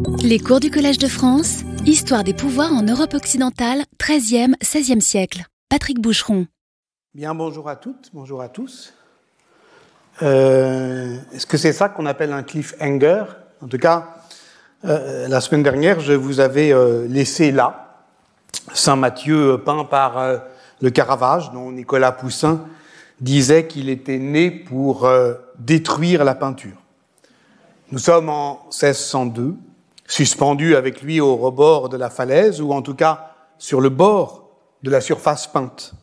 Les cours du Collège de France, Histoire des pouvoirs en Europe occidentale, 13e, 16e siècle. Patrick Boucheron. Bien, bonjour à toutes, bonjour à tous. Est-ce que c'est ça qu'on appelle un cliffhanger ? En tout cas, la semaine dernière, je vous avais laissé là Saint Matthieu peint par le Caravage, dont Nicolas Poussin disait qu'il était né pour détruire la peinture. Nous sommes en 1602, suspendus avec lui au rebord de la falaise, ou en tout cas sur le bord de la surface peinte.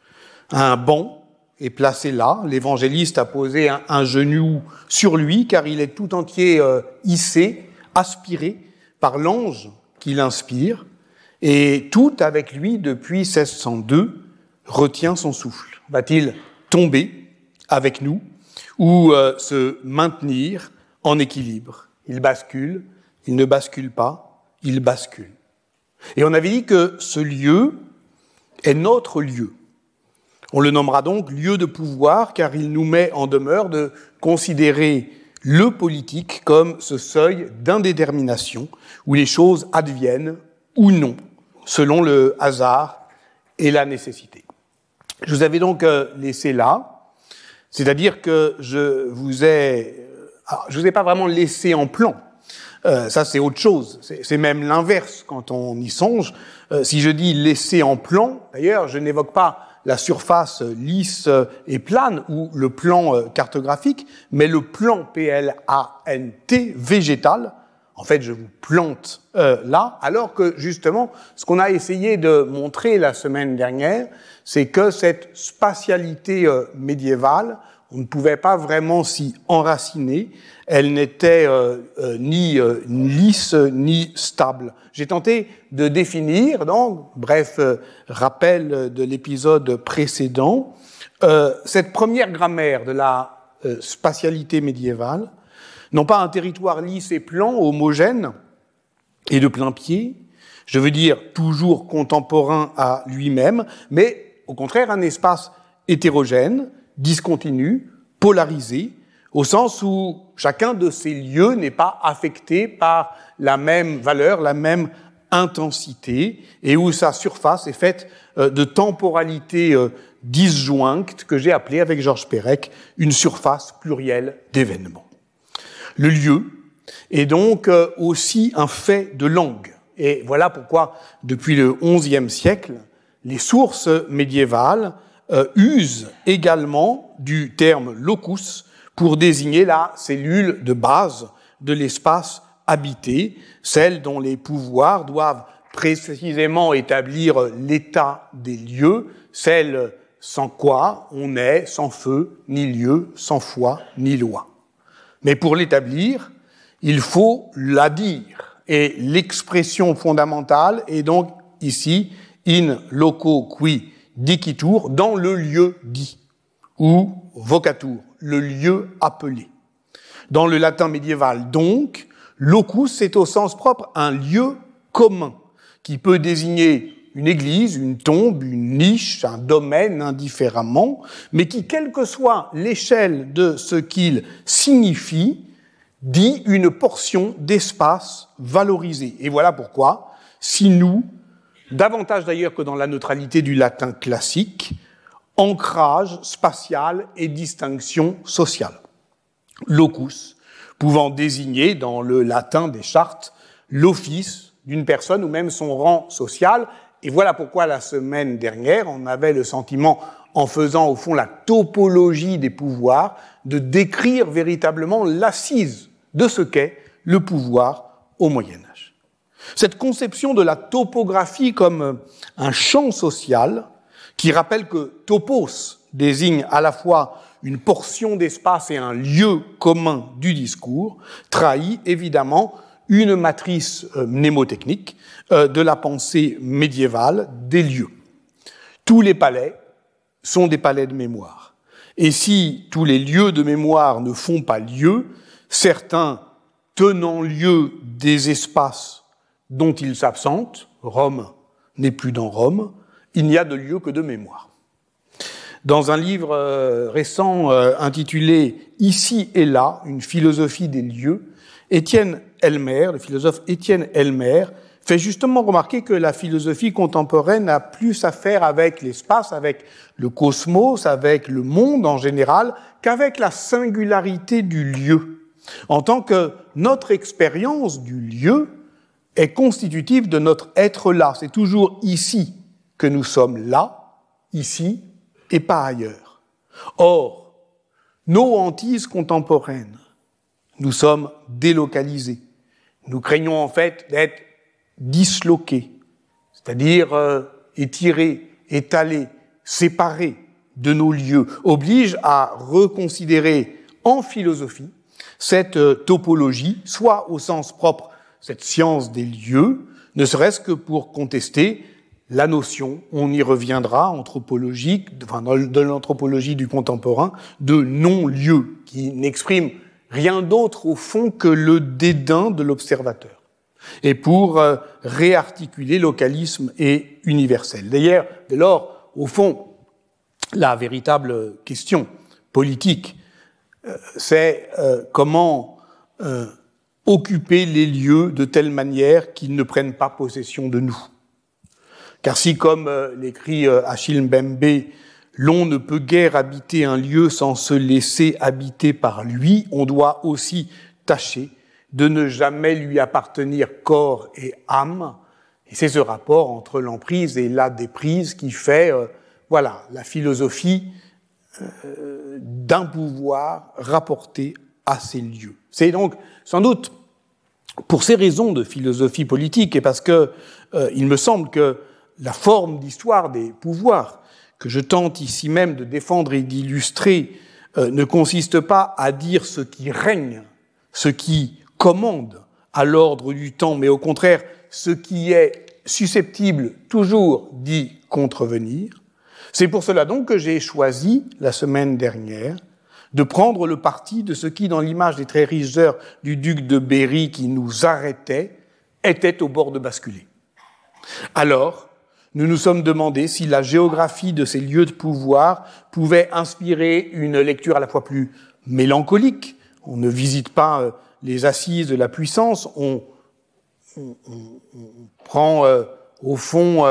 Un banc est placé là, l'évangéliste a posé un genou sur lui, car il est tout entier hissé, aspiré par l'ange qui l'inspire, et tout avec lui, depuis 1602, retient son souffle. Va-t-il tomber avec nous, ou se maintenir en équilibre ? Il bascule, il ne bascule pas, il bascule. Et on avait dit que ce lieu est notre lieu. On le nommera donc lieu de pouvoir, car il nous met en demeure de considérer le politique comme ce seuil d'indétermination où les choses adviennent ou non, selon le hasard et la nécessité. Je vous avais donc laissé là, c'est-à-dire que je vous ai pas vraiment laissé en plan. Ça, c'est autre chose. C'est même l'inverse quand on y songe. Si je dis laisser en plan, d'ailleurs, je n'évoque pas la surface lisse et plane ou le plan cartographique, mais le plan P-L-A-N-T végétal. En fait, je vous plante là, alors que justement, ce qu'on a essayé de montrer la semaine dernière, c'est que cette spatialité médiévale, on ne pouvait pas vraiment s'y enraciner. Elle n'était ni lisse ni stable. J'ai tenté de définir, donc, bref, rappel de l'épisode précédent, cette première grammaire de la spatialité médiévale, non pas un territoire lisse et plan, homogène et de plein pied, je veux dire toujours contemporain à lui-même, mais au contraire un espace hétérogène, discontinu, polarisé, au sens où chacun de ces lieux n'est pas affecté par la même valeur, la même intensité, et où sa surface est faite de temporalités disjointes que j'ai appelées avec Georges Perec une surface plurielle d'événements. Le lieu est donc aussi un fait de langue, et voilà pourquoi depuis le XIe siècle, les sources médiévales usent également du terme locus pour désigner la cellule de base de l'espace habité, celle dont les pouvoirs doivent précisément établir l'état des lieux, celle sans quoi on n'est sans feu, ni lieu, sans foi, ni loi. Mais pour l'établir, il faut la dire, et l'expression fondamentale est donc ici in loco qui dicitur, dans le lieu dit, ou vocatur, le lieu appelé. Dans le latin médiéval, donc, locus est au sens propre un lieu commun, qui peut désigner une église, une tombe, une niche, un domaine indifféremment, mais qui, quelle que soit l'échelle de ce qu'il signifie, dit une portion d'espace valorisé. Et voilà pourquoi, si nous, davantage d'ailleurs que dans la neutralité du latin classique, ancrage spatial et distinction sociale. Locus, pouvant désigner dans le latin des chartes l'office d'une personne ou même son rang social. Et voilà pourquoi la semaine dernière, on avait le sentiment, en faisant au fond la topologie des pouvoirs, de décrire véritablement l'assise de ce qu'est le pouvoir au Moyen-Âge. Cette conception de la topographie comme un champ social, qui rappelle que topos désigne à la fois une portion d'espace et un lieu commun du discours, trahit évidemment une matrice mnémotechnique de la pensée médiévale des lieux. Tous les palais sont des palais de mémoire. Et si tous les lieux de mémoire ne font pas lieu, certains tenant lieu des espaces dont ils s'absentent, Rome n'est plus dans Rome, il n'y a de lieu que de mémoire. Dans un livre récent intitulé « Ici et là, une philosophie des lieux », Étienne Elmer, le philosophe Étienne Elmer, fait justement remarquer que la philosophie contemporaine a plus à faire avec l'espace, avec le cosmos, avec le monde en général, qu'avec la singularité du lieu. En tant que notre expérience du lieu est constitutive de notre être là. C'est toujours ici que nous sommes là, ici, et pas ailleurs. Or, nos hantises contemporaines, nous sommes délocalisés. Nous craignons en fait d'être disloqués, c'est-à-dire étirés, étalés, séparés de nos lieux, oblige à reconsidérer en philosophie cette topologie, soit au sens propre, cette science des lieux, ne serait-ce que pour contester la notion, on y reviendra, anthropologique, enfin de l'anthropologie du contemporain, de non-lieu, qui n'exprime rien d'autre au fond que le dédain de l'observateur. Et pour réarticuler localisme et universel. D'ailleurs, dès lors, au fond, la véritable question politique, c'est comment occuper les lieux de telle manière qu'ils ne prennent pas possession de nous. Car si, comme l'écrit Achille Mbembe, l'on ne peut guère habiter un lieu sans se laisser habiter par lui, on doit aussi tâcher de ne jamais lui appartenir corps et âme. Et c'est ce rapport entre l'emprise et la déprise qui fait, la philosophie d'un pouvoir rapporté à ces lieux. C'est donc, sans doute, pour ces raisons de philosophie politique, et parce que il me semble que la forme d'histoire des pouvoirs que je tente ici même de défendre et d'illustrer ne consiste pas à dire ce qui règne, ce qui commande à l'ordre du temps, mais au contraire, ce qui est susceptible toujours d'y contrevenir. C'est pour cela donc que j'ai choisi, la semaine dernière, de prendre le parti de ce qui, dans l'image des très riches heures du duc de Berry qui nous arrêtait, était au bord de basculer. Alors, nous nous sommes demandé si la géographie de ces lieux de pouvoir pouvait inspirer une lecture à la fois plus mélancolique. On ne visite pas les assises de la puissance, on prend au fond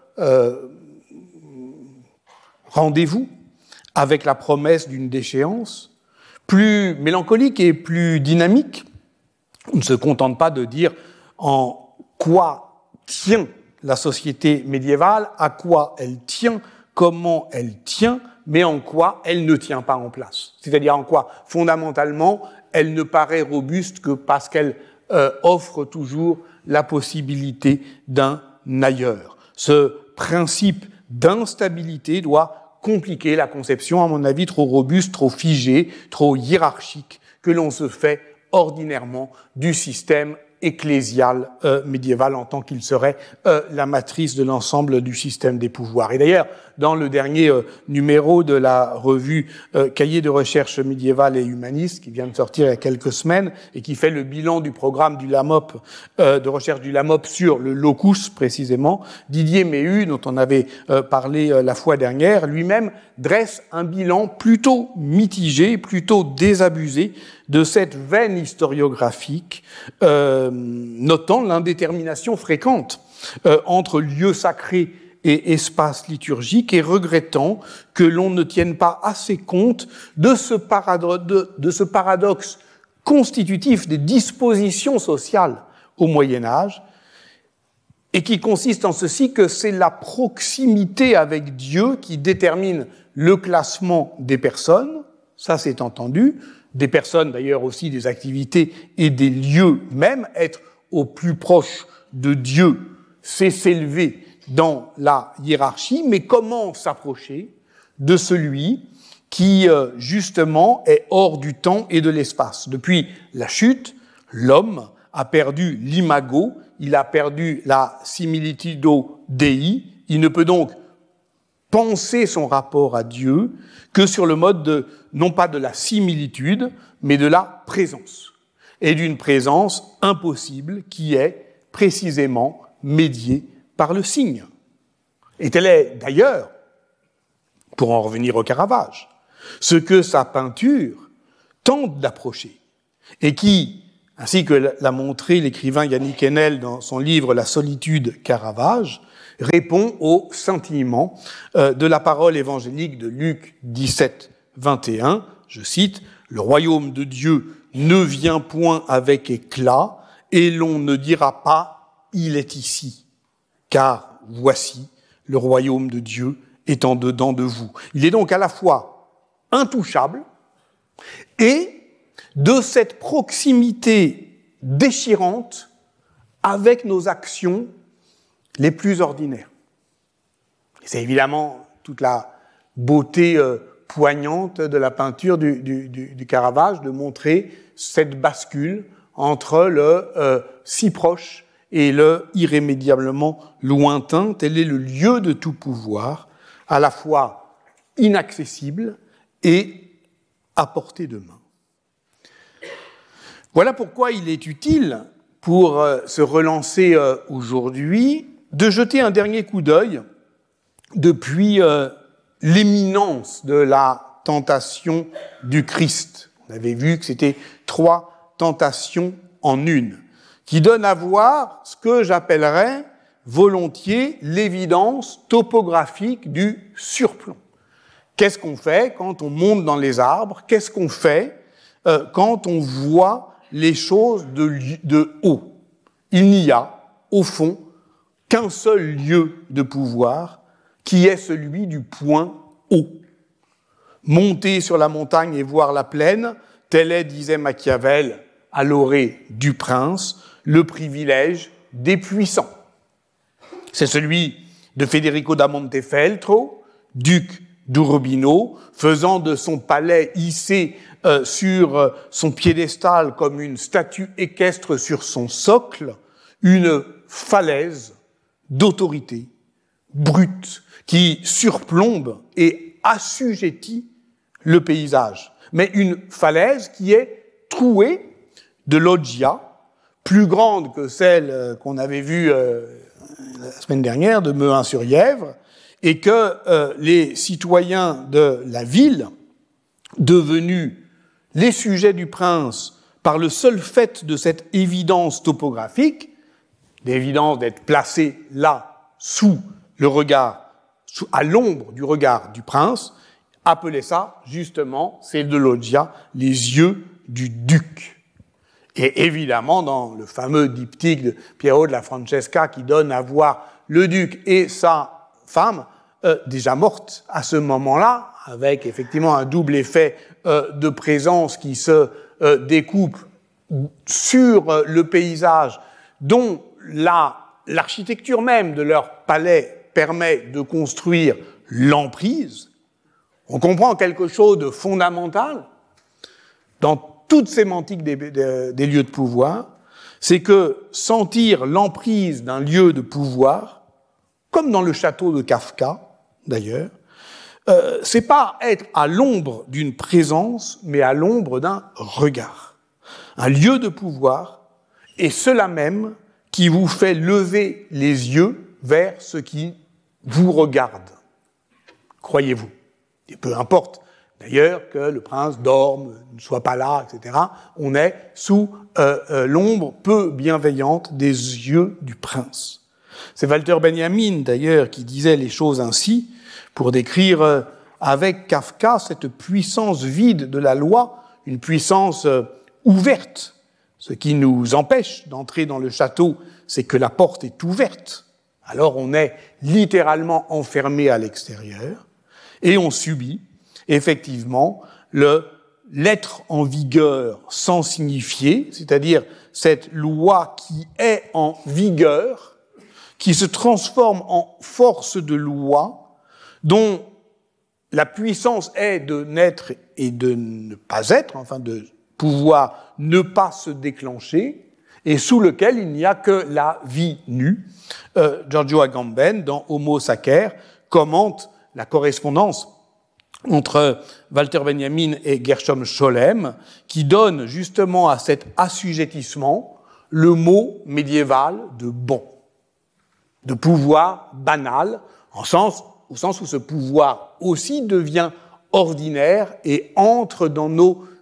rendez-vous avec la promesse d'une déchéance, plus mélancolique et plus dynamique. On ne se contente pas de dire en quoi tient la société médiévale, à quoi elle tient, comment elle tient, mais en quoi elle ne tient pas en place. C'est-à-dire en quoi, fondamentalement, elle ne paraît robuste que parce qu'elle offre toujours la possibilité d'un ailleurs. Ce principe d'instabilité doit compliquer la conception, à mon avis, trop robuste, trop figée, trop hiérarchique, que l'on se fait ordinairement du système ecclésial médiéval en tant qu'il serait la matrice de l'ensemble du système des pouvoirs. Et d'ailleurs, dans le dernier numéro de la revue Cahiers de recherche médiévale et humaniste, qui vient de sortir il y a quelques semaines et qui fait le bilan du programme du LAMOP, de recherche du LAMOP sur le locus précisément, Didier Méhu, dont on avait parlé la fois dernière, lui-même dresse un bilan plutôt mitigé, plutôt désabusé de cette veine historiographique, notant l'indétermination fréquente entre lieux sacrés et espaces liturgiques et regrettant que l'on ne tienne pas assez compte de ce paradoxe constitutif des dispositions sociales au Moyen-Âge et qui consiste en ceci que c'est la proximité avec Dieu qui détermine le classement des personnes, ça c'est entendu, des personnes d'ailleurs aussi des activités et des lieux même, être au plus proche de Dieu, c'est s'élever dans la hiérarchie, mais comment s'approcher de celui qui justement est hors du temps et de l'espace. Depuis la chute, l'homme a perdu l'imago, il a perdu la similitudo Dei, il ne peut donc penser son rapport à Dieu que sur le mode de, non pas de la similitude, mais de la présence. Et d'une présence impossible qui est précisément médiée par le signe. Et tel est d'ailleurs, pour en revenir au Caravage, ce que sa peinture tente d'approcher et qui, ainsi que l'a montré l'écrivain Yannick Enel dans son livre « La solitude Caravage », répond au scintillement de la parole évangélique de Luc 17, 21. Je cite, « Le royaume de Dieu ne vient point avec éclat, et l'on ne dira pas « il est ici », car voici, le royaume de Dieu est en dedans de vous. » Il est donc à la fois intouchable et de cette proximité déchirante avec nos actions les plus ordinaires. C'est évidemment toute la beauté poignante de la peinture du Caravage de montrer cette bascule entre le si proche et le irrémédiablement lointain. Tel est le lieu de tout pouvoir, à la fois inaccessible et à portée de main. Voilà pourquoi il est utile, pour se relancer aujourd'hui, de jeter un dernier coup d'œil depuis l'éminence de la tentation du Christ. On avait vu que c'était 3 tentations en une, qui donnent à voir ce que j'appellerais volontiers l'évidence topographique du surplomb. Qu'est-ce qu'on fait quand on monte dans les arbres? Qu'est-ce qu'on fait quand on voit les choses de haut? Il n'y a, au fond, qu'un seul lieu de pouvoir, qui est celui du point haut. Monter sur la montagne et voir la plaine, tel est, disait Machiavel, à l'orée du prince, le privilège des puissants. C'est celui de Federico da Montefeltro, duc d'Urbino, faisant de son palais hissé sur son piédestal comme une statue équestre sur son socle, une falaise d'autorité brute qui surplombe et assujettit le paysage. Mais une falaise qui est trouée de loggia, plus grande que celle qu'on avait vue la semaine dernière de Mehun-sur-Yèvre, et que les citoyens de la ville, devenus les sujets du prince par le seul fait de cette évidence topographique, l'évidence d'être placé là, sous le regard, à l'ombre du regard du prince, appelaient ça, justement, c'est de loggia, les yeux du duc. Et évidemment, dans le fameux diptyque de Piero della Francesca qui donne à voir le duc et sa femme, déjà morte à ce moment-là, avec effectivement un double effet de présence qui se découpe sur le paysage, dont l'architecture même de leur palais permet de construire l'emprise. On comprend quelque chose de fondamental dans toute sémantique des lieux de pouvoir, c'est que sentir l'emprise d'un lieu de pouvoir, comme dans le château de Kafka, d'ailleurs, c'est pas être à l'ombre d'une présence, mais à l'ombre d'un regard. Un lieu de pouvoir est cela même qui vous fait lever les yeux vers ce qui vous regarde. Croyez-vous. Et peu importe, d'ailleurs, que le prince dorme, ne soit pas là, etc. On est sous l'ombre peu bienveillante des yeux du prince. C'est Walter Benjamin, d'ailleurs, qui disait les choses ainsi, pour décrire avec Kafka cette puissance vide de la loi, une puissance ouverte. Ce qui nous empêche d'entrer dans le château, c'est que la porte est ouverte. Alors on est littéralement enfermé à l'extérieur et on subit effectivement l'être en vigueur sans signifier, c'est-à-dire cette loi qui est en vigueur, qui se transforme en force de loi, dont la puissance est de naître et de ne pas être, enfin de pouvoir ne pas se déclencher, et sous lequel il n'y a que la vie nue. Giorgio Agamben, dans Homo Sacer, commente la correspondance entre Walter Benjamin et Gershom Scholem, qui donne justement à cet assujettissement le mot médiéval de bon, de pouvoir banal, au sens où ce pouvoir aussi devient ordinaire et entre dans nos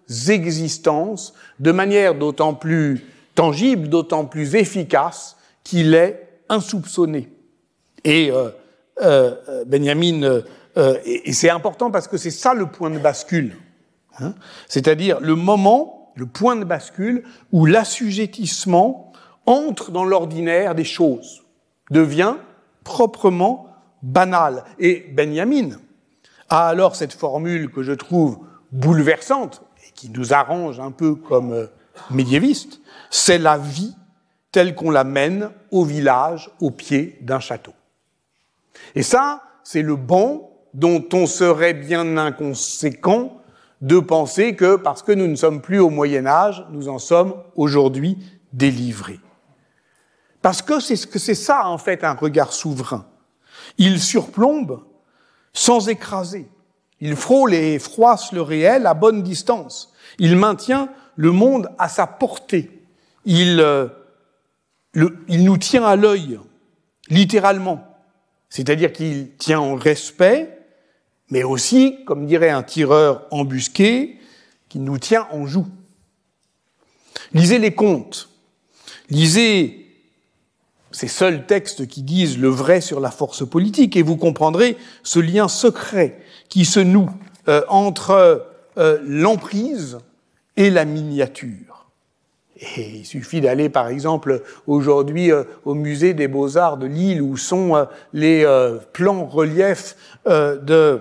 existences de manière d'autant plus tangible, d'autant plus efficace qu'il est insoupçonné. Et Benjamin, et c'est important parce que c'est ça le point de bascule, hein, c'est-à-dire le moment, le point de bascule où l'assujettissement entre dans l'ordinaire des choses, devient proprement banal. Et Benjamin a alors cette formule que je trouve bouleversante et qui nous arrange un peu comme médiévistes, c'est la vie telle qu'on la mène au village, au pied d'un château. Et ça, c'est le bon dont on serait bien inconséquent de penser que parce que nous ne sommes plus au Moyen-Âge, nous en sommes aujourd'hui délivrés. Parce que c'est ça, en fait, un regard souverain. Il surplombe sans écraser. Il frôle et froisse le réel à bonne distance. Il maintient le monde à sa portée. Il nous tient à l'œil, littéralement. C'est-à-dire qu'il tient en respect, mais aussi, comme dirait un tireur embusqué, qu'il nous tient en joue. Lisez les contes. Lisez ces seuls textes qui disent le vrai sur la force politique, et vous comprendrez ce lien secret qui se noue entre l'emprise et la miniature. Et il suffit d'aller, par exemple, aujourd'hui au musée des Beaux-Arts de Lille, où sont les plans reliefs de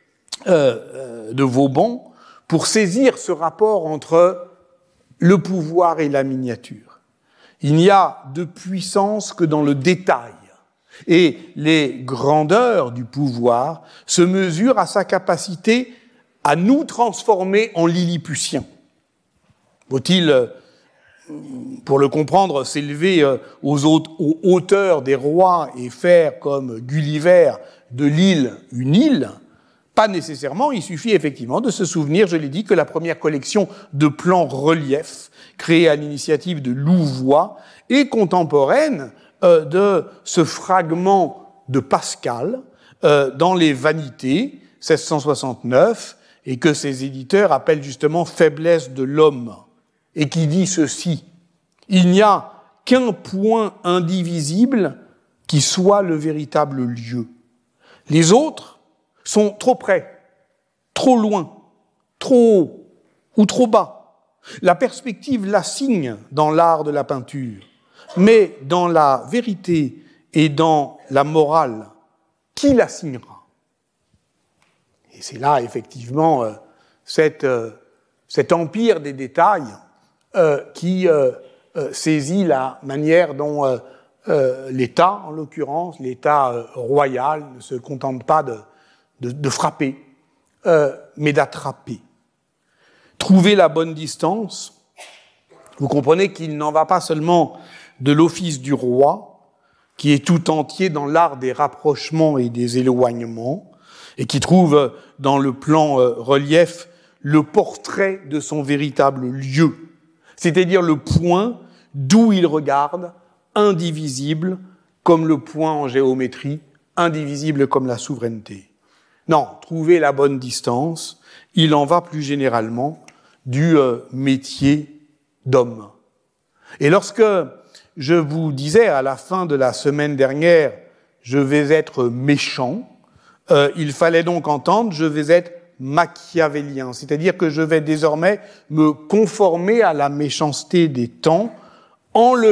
Vauban, pour saisir ce rapport entre le pouvoir et la miniature. Il n'y a de puissance que dans le détail. Et les grandeurs du pouvoir se mesurent à sa capacité à nous transformer en Lilliputiens. Faut-il, pour le comprendre, s'élever aux hauteurs des rois et faire comme Gulliver de l'île une île? Pas nécessairement, il suffit effectivement de se souvenir, je l'ai dit, que la première collection de plans reliefs, créée à l'initiative de Louvois, est contemporaine de ce fragment de Pascal dans les Vanités, 1669, et que ses éditeurs appellent justement « Faiblesse de l'homme », et qui dit ceci: « Il n'y a qu'un point indivisible qui soit le véritable lieu. Les autres sont trop près, trop loin, trop haut ou trop bas. La perspective l'assigne dans l'art de la peinture, mais dans la vérité et dans la morale, qui l'assignera ?» Et c'est là, effectivement, cet empire des détails qui saisit la manière dont l'État, en l'occurrence, l'État royal, ne se contente pas de frapper, mais d'attraper. Trouver la bonne distance, vous comprenez qu'il n'en va pas seulement de l'office du roi, qui est tout entier dans l'art des rapprochements et des éloignements, et qui trouve dans le plan relief le portrait de son véritable lieu, c'est-à-dire le point d'où il regarde, indivisible comme le point en géométrie, indivisible comme la souveraineté. Non, trouver la bonne distance, il en va plus généralement du métier d'homme. Et lorsque je vous disais à la fin de la semaine dernière, je vais être méchant, il fallait donc entendre, je vais être machiavélien, c'est-à-dire que je vais désormais me conformer à la méchanceté des temps en la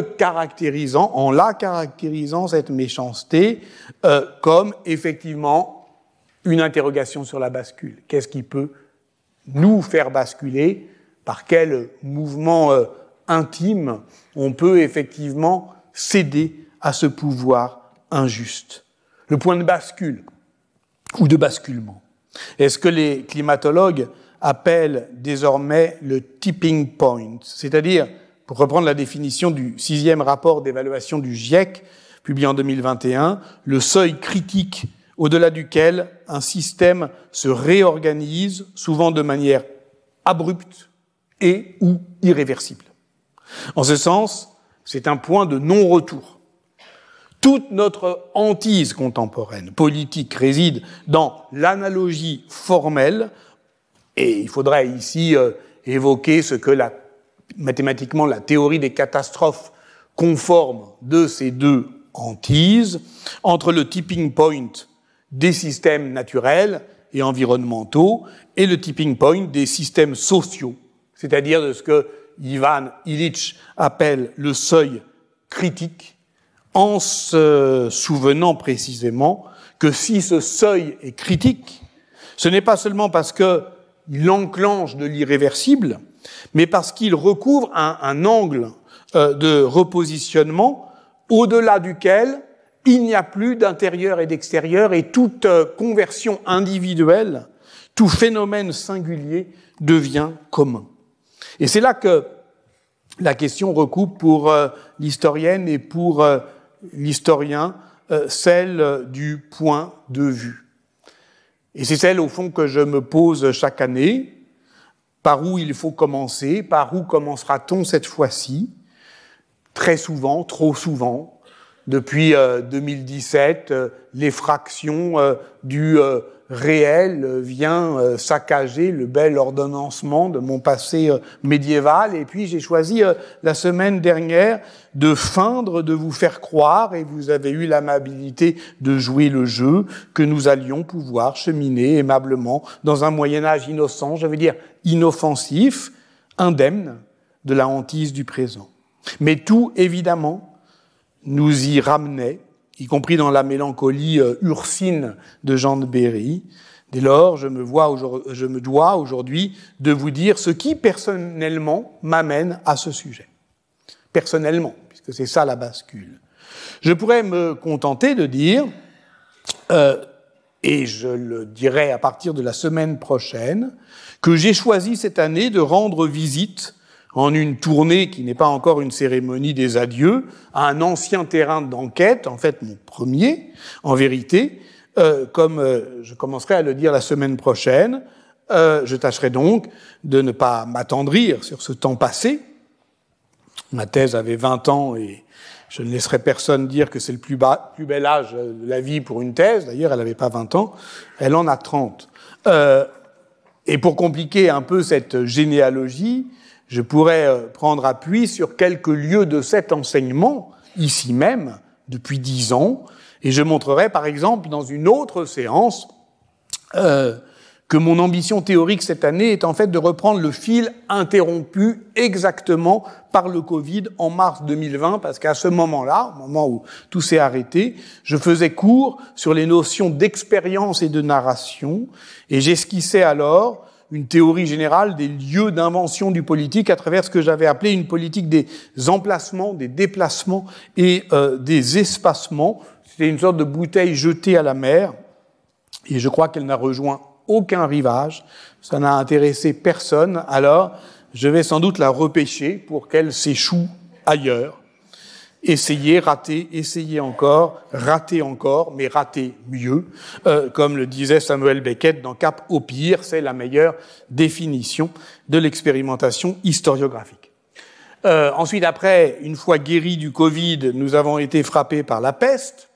caractérisant cette méchanceté comme effectivement une interrogation sur la bascule. Qu'est-ce qui peut nous faire basculer? Par quel mouvement intime on peut effectivement céder à ce pouvoir injuste? Le point de bascule ou de basculement. Est-ce que les climatologues appellent désormais le tipping point, c'est-à-dire, pour reprendre la définition du 6e rapport d'évaluation du GIEC, publié en 2021, le seuil critique au-delà duquel un système se réorganise, souvent de manière abrupte et ou irréversible. En ce sens, c'est un point de non-retour. Toute notre hantise contemporaine, politique, réside dans l'analogie formelle, et il faudrait ici évoqué ce que mathématiquement la théorie des catastrophes conforme de ces deux hantises, entre le tipping point des systèmes naturels et environnementaux et le tipping point des systèmes sociaux, c'est-à-dire de ce que Ivan Illich appelle le seuil critique, en se souvenant précisément que si ce seuil est critique, ce n'est pas seulement parce qu'il enclenche de l'irréversible, mais parce qu'il recouvre un angle de repositionnement au-delà duquel il n'y a plus d'intérieur et d'extérieur et toute conversion individuelle, tout phénomène singulier devient commun. Et c'est là que la question recoupe pour l'historienne et pour l'historien celle du point de vue. Et c'est celle, au fond, que je me pose chaque année. Par où il faut commencer? Par où commencera-t-on cette fois-ci? Très souvent, trop souvent, depuis 2017, l'effraction du réel vient saccager le bel ordonnancement de mon passé médiéval. Et puis j'ai choisi la semaine dernière de feindre, de vous faire croire, et vous avez eu l'amabilité de jouer le jeu, que nous allions pouvoir cheminer aimablement dans un Moyen-Âge innocent, je veux dire inoffensif, indemne de la hantise du présent. Mais tout, évidemment, nous y ramenait, y compris dans la mélancolie ursine de Jean de Berry. Dès lors, je me dois aujourd'hui de vous dire ce qui, personnellement, m'amène à ce sujet. Personnellement, puisque c'est ça la bascule. Je pourrais me contenter de dire, et je le dirai à partir de la semaine prochaine, que j'ai choisi cette année de rendre visite en une tournée qui n'est pas encore une cérémonie des adieux, à un ancien terrain d'enquête, en fait mon premier, en vérité, comme je commencerai à le dire la semaine prochaine, je tâcherai donc de ne pas m'attendrir sur ce temps passé. Ma thèse avait 20 ans et je ne laisserai personne dire que c'est le plus bel âge de la vie pour une thèse. D'ailleurs, elle n'avait pas 20 ans, elle en a 30. Et pour compliquer un peu cette généalogie, je pourrais prendre appui sur quelques lieux de cet enseignement, ici même, depuis 10 ans, et je montrerai, par exemple, dans une autre séance, que mon ambition théorique cette année est en fait de reprendre le fil interrompu exactement par le Covid en mars 2020, parce qu'à ce moment-là, au moment où tout s'est arrêté, je faisais cours sur les notions d'expérience et de narration, et j'esquissais alors une théorie générale des lieux d'invention du politique à travers ce que j'avais appelé une politique des emplacements, des déplacements et des espacements. C'était une sorte de bouteille jetée à la mer, et je crois qu'elle n'a rejoint aucun rivage, ça n'a intéressé personne, alors je vais sans doute la repêcher pour qu'elle s'échoue ailleurs. Essayer, rater, essayer encore, rater encore, mais rater mieux. Comme le disait Samuel Beckett dans Cap au pire, c'est la meilleure définition de l'expérimentation historiographique. Ensuite, après, une fois guéris du Covid, nous avons été frappés par la peste.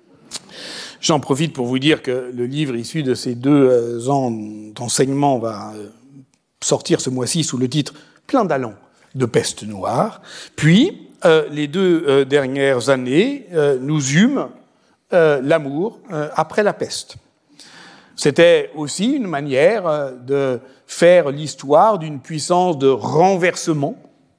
J'en profite pour vous dire que le livre issu de ces 2 ans d'enseignement va sortir ce mois-ci sous le titre « Plein d'allants de peste noire ». Puis, les 2 dernières années, nous eûmes l'amour après la peste. C'était aussi une manière de faire l'histoire d'une puissance de renversement,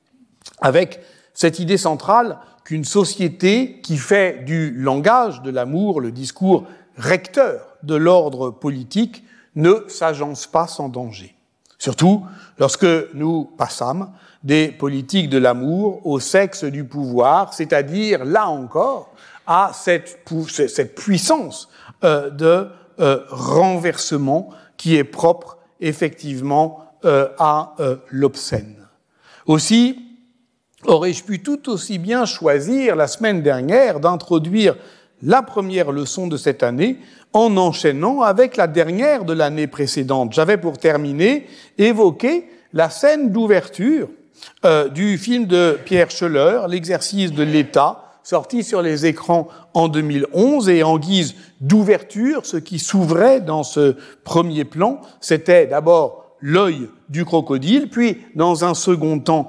avec cette idée centrale qu'une société qui fait du langage de l'amour le discours recteur de l'ordre politique ne s'agence pas sans danger. Surtout lorsque nous passâmes des politiques de l'amour au sexe du pouvoir, c'est-à-dire, là encore, à cette puissance de renversement qui est propre, effectivement, à l'obscène. Aussi, aurais-je pu tout aussi bien choisir, la semaine dernière, d'introduire la première leçon de cette année en enchaînant avec la dernière de l'année précédente. J'avais pour terminer évoqué la scène d'ouverture du film de Pierre Schoeller, L'exercice de l'État, sorti sur les écrans en 2011, et en guise d'ouverture, ce qui s'ouvrait dans ce premier plan, c'était d'abord l'œil du crocodile, puis dans un second temps,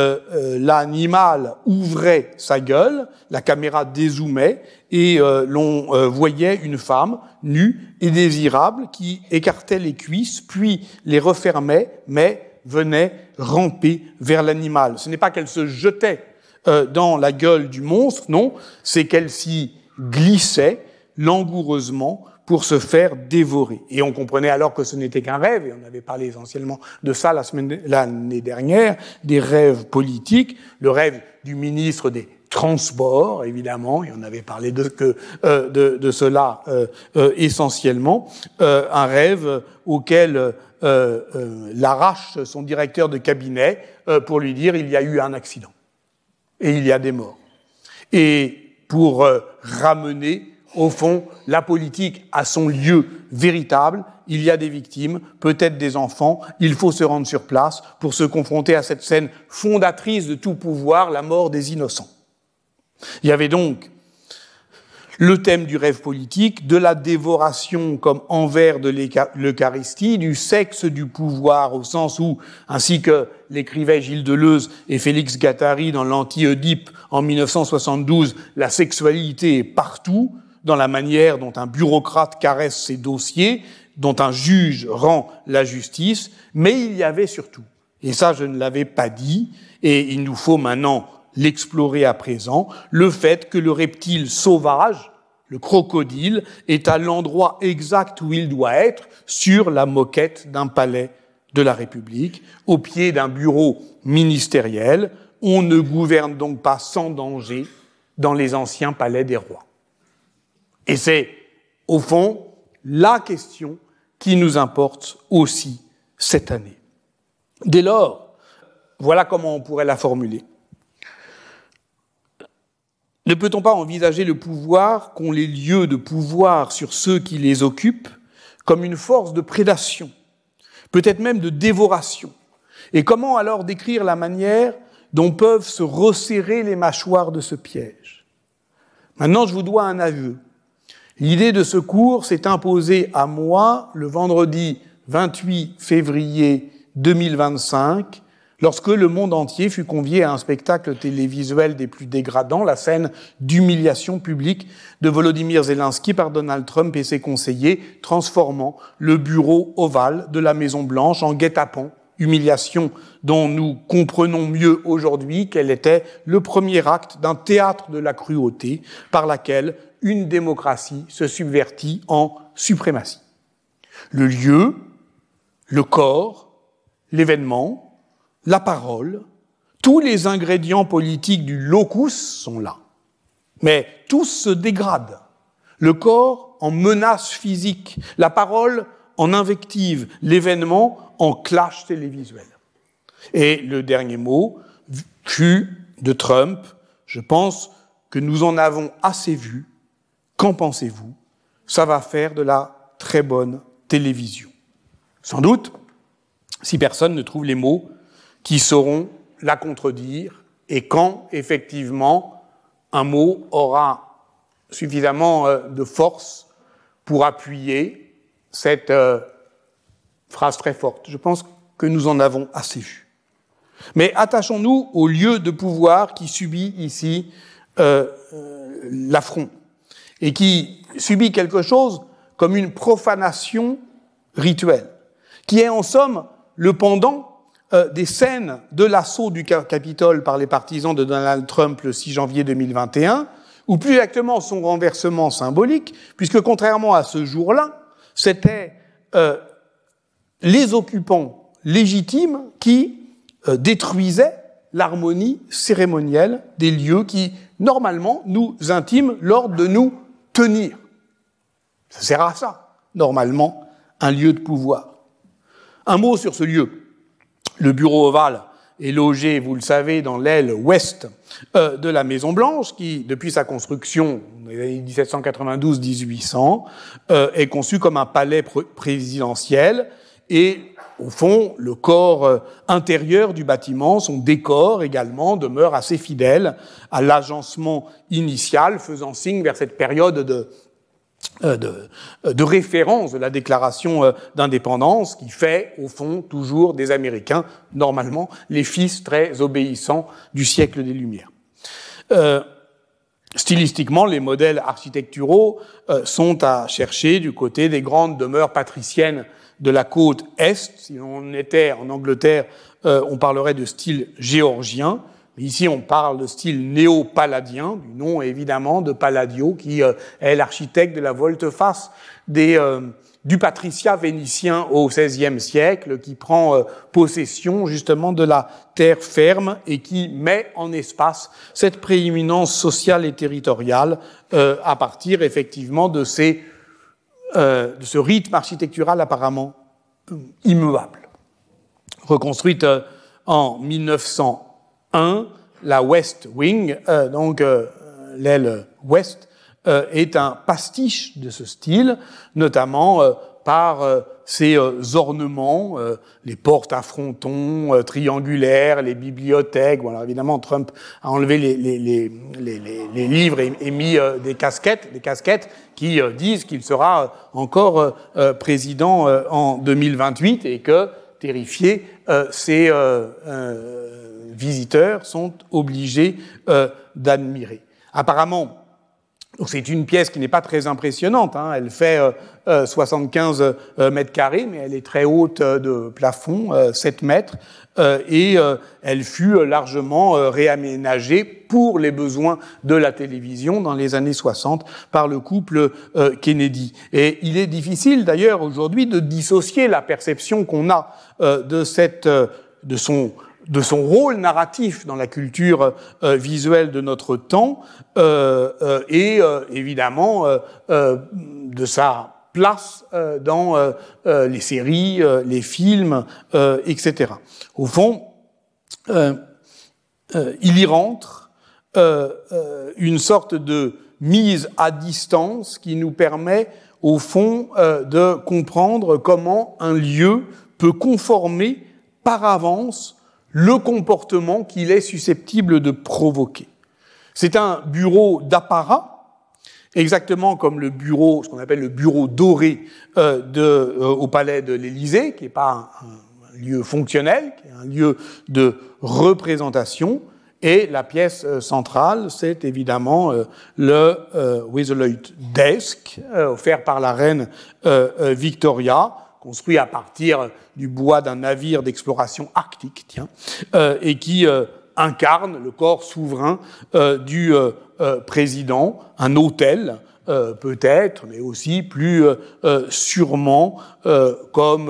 l'animal ouvrait sa gueule, la caméra dézoomait et l'on voyait une femme nue et désirable qui écartait les cuisses, puis les refermait, mais venait ramper vers l'animal. Ce n'est pas qu'elle se jetait dans la gueule du monstre, non, c'est qu'elle s'y glissait langoureusement pour se faire dévorer. Et on comprenait alors que ce n'était qu'un rêve, et on avait parlé essentiellement de ça l'année dernière, des rêves politiques, le rêve du ministre des Transports, évidemment, et on avait parlé de cela essentiellement, un rêve auquel l'arrache son directeur de cabinet pour lui dire il y a eu un accident et il y a des morts. Et pour ramener au fond, la politique a son lieu véritable, il y a des victimes, peut-être des enfants, il faut se rendre sur place pour se confronter à cette scène fondatrice de tout pouvoir, la mort des innocents. Il y avait donc le thème du rêve politique, de la dévoration comme envers de l'Eucharistie, du sexe du pouvoir au sens où, ainsi que l'écrivaient Gilles Deleuze et Félix Guattari dans l'Anti-Oedipe en 1972, la sexualité est partout, dans la manière dont un bureaucrate caresse ses dossiers, dont un juge rend la justice, mais il y avait surtout, et ça je ne l'avais pas dit, et il nous faut maintenant l'explorer à présent, le fait que le reptile sauvage, le crocodile, est à l'endroit exact où il doit être, sur la moquette d'un palais de la République, au pied d'un bureau ministériel. On ne gouverne donc pas sans danger dans les anciens palais des rois. Et c'est, au fond, la question qui nous importe aussi cette année. Dès lors, voilà comment on pourrait la formuler. Ne peut-on pas envisager le pouvoir qu'ont les lieux de pouvoir sur ceux qui les occupent comme une force de prédation, peut-être même de dévoration? Et comment alors décrire la manière dont peuvent se resserrer les mâchoires de ce piège? Maintenant, je vous dois un aveu. L'idée de ce cours s'est imposée à moi le vendredi 28 février 2025, lorsque le monde entier fut convié à un spectacle télévisuel des plus dégradants, la scène d'humiliation publique de Volodymyr Zelensky par Donald Trump et ses conseillers, transformant le bureau ovale de la Maison-Blanche en guet-apens, humiliation dont nous comprenons mieux aujourd'hui qu'elle était le premier acte d'un théâtre de la cruauté par laquelle une démocratie se subvertit en suprématie. Le lieu, le corps, l'événement, la parole, tous les ingrédients politiques du locus sont là. Mais tous se dégradent. Le corps en menace physique, la parole en invective, l'événement en clash télévisuel. Et le dernier mot fut de Trump. Je pense que nous en avons assez vu. Qu'en pensez-vous? Ça va faire de la très bonne télévision. Sans doute, si personne ne trouve les mots qui sauront la contredire, et quand, effectivement, un mot aura suffisamment de force pour appuyer cette phrase très forte. Je pense que nous en avons assez vu. Mais attachons-nous au lieu de pouvoir qui subit ici l'affront, et qui subit quelque chose comme une profanation rituelle, qui est en somme le pendant des scènes de l'assaut du Capitole par les partisans de Donald Trump le 6 janvier 2021, ou plus exactement son renversement symbolique, puisque contrairement à ce jour-là, c'était les occupants légitimes qui détruisaient l'harmonie cérémonielle des lieux qui, normalement, nous intiment l'ordre de nous tenir. Ça sert à ça, normalement, un lieu de pouvoir. Un mot sur ce lieu. Le bureau ovale est logé, vous le savez, dans l'aile ouest de la Maison-Blanche, qui, depuis sa construction, dans les années 1792-1800, est conçu comme un palais présidentiel, et au fond, le corps intérieur du bâtiment, son décor également, demeure assez fidèle à l'agencement initial, faisant signe vers cette période de référence de la déclaration d'indépendance qui fait, au fond, toujours des Américains, normalement, les fils très obéissants du siècle des Lumières. Stylistiquement, les modèles architecturaux sont à chercher du côté des grandes demeures patriciennes de la côte Est. Si on était en Angleterre, on parlerait de style géorgien. Ici, on parle de style néo-palladien, du nom évidemment de Palladio, qui est l'architecte de la volte-face du patriciat vénitien au XVIe siècle, qui prend possession justement de la terre ferme et qui met en espace cette prééminence sociale et territoriale à partir effectivement de ce rythme architectural apparemment immuable. Reconstruite en 1901, la West Wing, l'aile ouest, est un pastiche de ce style, notamment par ses ornements, les portes à frontons triangulaires, les bibliothèques. Bon, alors évidemment, Trump a enlevé les livres et mis des casquettes qui disent qu'il sera encore président en 2028 et que, terrifiés, ces visiteurs sont obligés d'admirer. Apparemment, c'est une pièce qui n'est pas très impressionnante, hein. Elle fait 75 mètres carrés, mais elle est très haute de plafond, 7 mètres, et elle fut largement réaménagée pour les besoins de la télévision dans les années 60 par le couple Kennedy. Et il est difficile d'ailleurs aujourd'hui de dissocier la perception qu'on a de son rôle narratif dans la culture visuelle de notre temps et évidemment de sa place dans les séries, les films, etc. Au fond, il y rentre une sorte de mise à distance qui nous permet, au fond, de comprendre comment un lieu peut conformer par avance le comportement qu'il est susceptible de provoquer. C'est un bureau d'apparat, exactement comme le bureau, ce qu'on appelle le bureau doré au palais de l'Élysée, qui n'est pas un lieu fonctionnel, qui est un lieu de représentation. Et la pièce centrale, c'est évidemment le Wheatherly Desk, offert par la reine Victoria, construit à partir du bois d'un navire d'exploration arctique, et qui incarne le corps souverain du président, un hôtel peut-être, mais aussi plus sûrement comme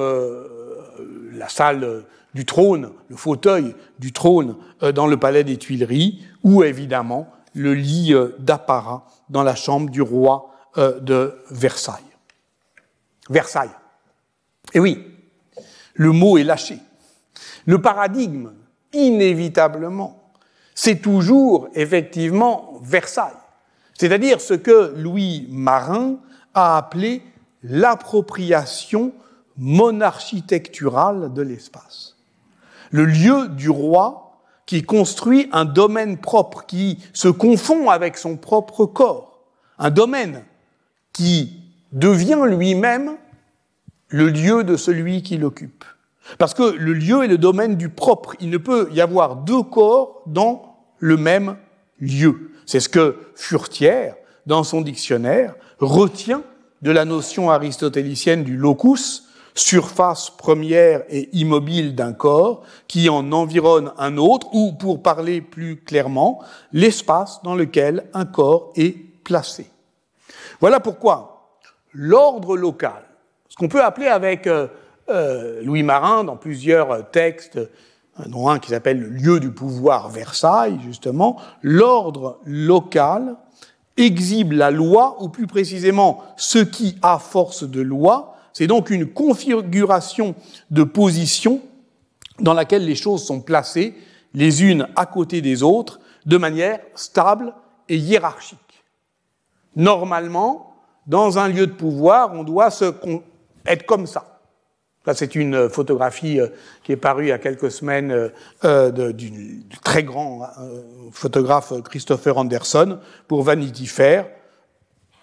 la salle du trône, le fauteuil du trône dans le palais des Tuileries, ou évidemment le lit d'apparat dans la chambre du roi de Versailles. Versailles. Et oui, le mot est lâché. Le paradigme, inévitablement, c'est toujours, effectivement, Versailles. C'est-à-dire ce que Louis Marin a appelé l'appropriation monarchitecturale de l'espace. Le lieu du roi qui construit un domaine propre, qui se confond avec son propre corps. Un domaine qui devient lui-même le lieu de celui qui l'occupe. Parce que le lieu est le domaine du propre. Il ne peut y avoir deux corps dans le même lieu. C'est ce que Furetière, dans son dictionnaire, retient de la notion aristotélicienne du locus, surface première et immobile d'un corps qui en environne un autre, ou, pour parler plus clairement, l'espace dans lequel un corps est placé. Voilà pourquoi l'ordre local, ce qu'on peut appeler avec Louis Marin dans plusieurs textes, dont un qui s'appelle « Le lieu du pouvoir Versailles », justement, l'ordre local exhibe la loi, ou plus précisément ce qui a force de loi. C'est donc une configuration de position dans laquelle les choses sont placées les unes à côté des autres de manière stable et hiérarchique. Normalement, dans un lieu de pouvoir, on doit être comme ça. Là, c'est une photographie qui est parue il y a quelques semaines du très grand photographe Christopher Anderson pour Vanity Fair.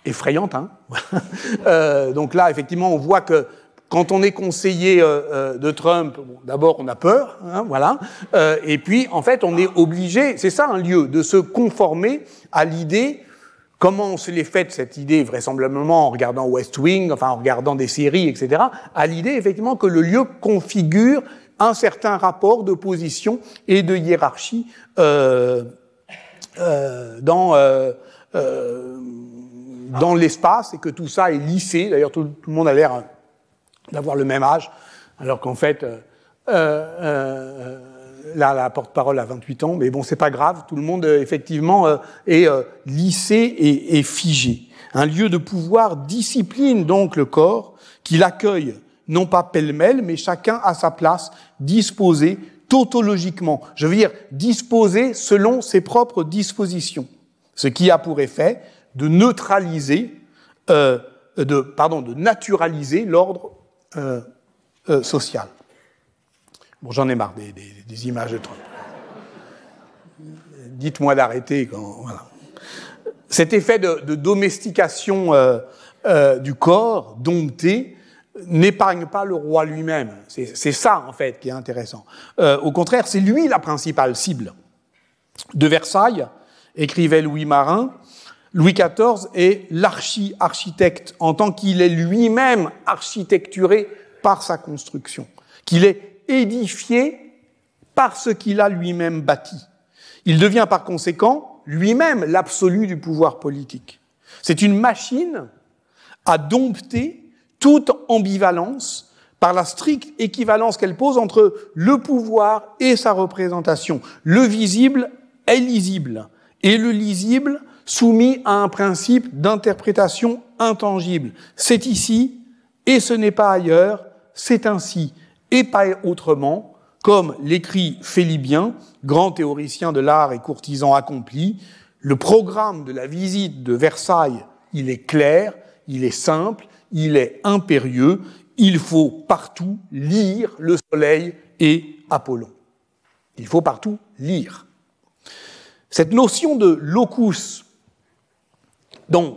effrayante. Hein. Donc là, effectivement, on voit que quand on est conseiller de Trump, bon, d'abord on a peur, hein, voilà, et puis en fait on est obligé, c'est ça un lieu, de se conformer à l'idée. Comment on se l'est faite, cette idée, vraisemblablement en regardant West Wing, enfin en regardant des séries, etc., à l'idée, effectivement, que le lieu configure un certain rapport de position et de hiérarchie dans l'espace, et que tout ça est lissé. D'ailleurs, tout le monde a l'air d'avoir le même âge, alors qu'en fait... Là, la porte-parole a 28 ans, mais bon, c'est pas grave. Tout le monde, effectivement, est lissé et figé. Un lieu de pouvoir discipline donc le corps, qui l'accueille non pas pêle-mêle, mais chacun à sa place, disposé tautologiquement. Je veux dire, disposé selon ses propres dispositions. Ce qui a pour effet de neutraliser, de naturaliser l'ordre social. Bon, j'en ai marre des images de Trump. Dites-moi d'arrêter quand... Voilà. Cet effet de domestication du corps, dompté, n'épargne pas le roi lui-même. C'est ça, en fait, qui est intéressant. Au contraire, c'est lui la principale cible. De Versailles, écrivait Louis Marin, Louis XIV est l'archi-architecte, en tant qu'il est lui-même architecturé par sa construction, qu'il est édifié par ce qu'il a lui-même bâti. Il devient par conséquent lui-même l'absolu du pouvoir politique. C'est une machine à dompter toute ambivalence par la stricte équivalence qu'elle pose entre le pouvoir et sa représentation. Le visible est lisible, et le lisible soumis à un principe d'interprétation intangible. C'est ici, et ce n'est pas ailleurs, c'est ainsi, et pas autrement, comme l'écrit Félibien, grand théoricien de l'art et courtisan accompli. Le programme de la visite de Versailles, il est clair, il est simple, il est impérieux, il faut partout lire le soleil et Apollon. Il faut partout lire. Cette notion de locus, donc,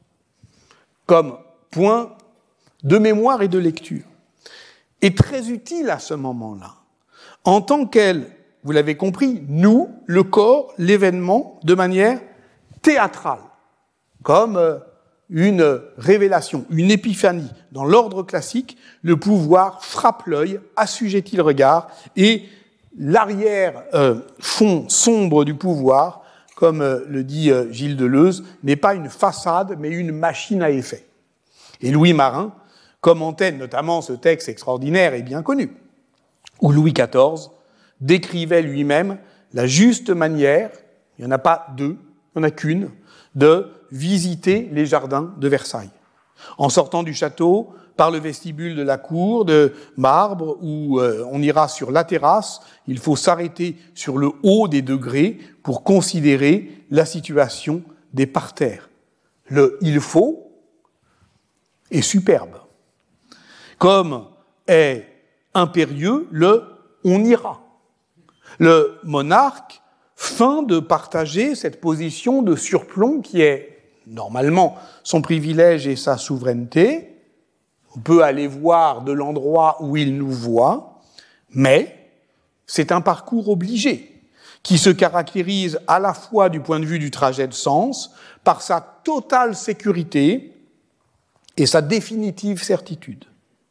comme point de mémoire et de lecture, est très utile à ce moment-là, en tant qu'elle, vous l'avez compris, noue le corps, l'événement, de manière théâtrale, comme une révélation, une épiphanie. Dans l'ordre classique, le pouvoir frappe l'œil, assujettit le regard, et l'arrière-fond sombre du pouvoir, comme le dit Gilles Deleuze, n'est pas une façade, mais une machine à effet. Et Louis Marin commentait notamment ce texte extraordinaire et bien connu, où Louis XIV décrivait lui-même la juste manière, il n'y en a pas deux, il n'y en a qu'une, de visiter les jardins de Versailles. En sortant du château, par le vestibule de la cour de marbre, où on ira sur la terrasse, il faut s'arrêter sur le haut des degrés pour considérer la situation des parterres. Le « il faut » est superbe. Comme est impérieux le « on ira ». Le monarque feint de partager cette position de surplomb qui est normalement son privilège et sa souveraineté. On peut aller voir de l'endroit où il nous voit, mais c'est un parcours obligé qui se caractérise à la fois du point de vue du trajet de sens par sa totale sécurité et sa définitive certitude.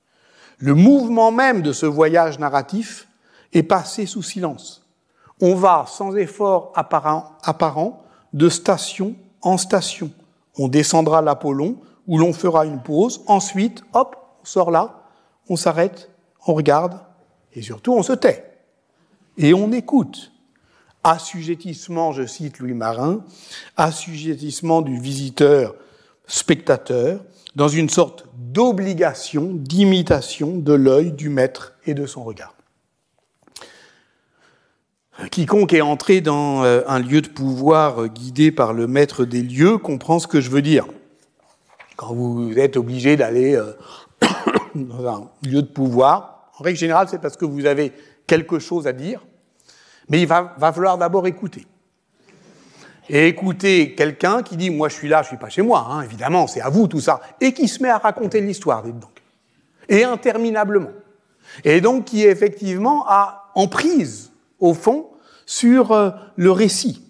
Le mouvement même de ce voyage narratif est passé sous silence. On va, sans effort apparent, de station en station. On descendra l'Apollon, où l'on fera une pause. Ensuite, hop, on sort là, on s'arrête, on regarde, et surtout, on se tait. Et on écoute. Assujettissement, je cite Louis Marin, assujettissement du visiteur-spectateur, dans une sorte d'obligation, d'imitation de l'œil du maître et de son regard. Quiconque est entré dans un lieu de pouvoir guidé par le maître des lieux comprend ce que je veux dire. Quand vous êtes obligé d'aller dans un lieu de pouvoir, en règle générale, c'est parce que vous avez quelque chose à dire, mais il va falloir d'abord écouter. et écouter quelqu'un qui dit « moi je suis là, je suis pas chez moi, hein, évidemment, c'est à vous tout ça », et qui se met à raconter l'histoire, dites donc, et interminablement, et donc qui effectivement a emprise, au fond, sur le récit,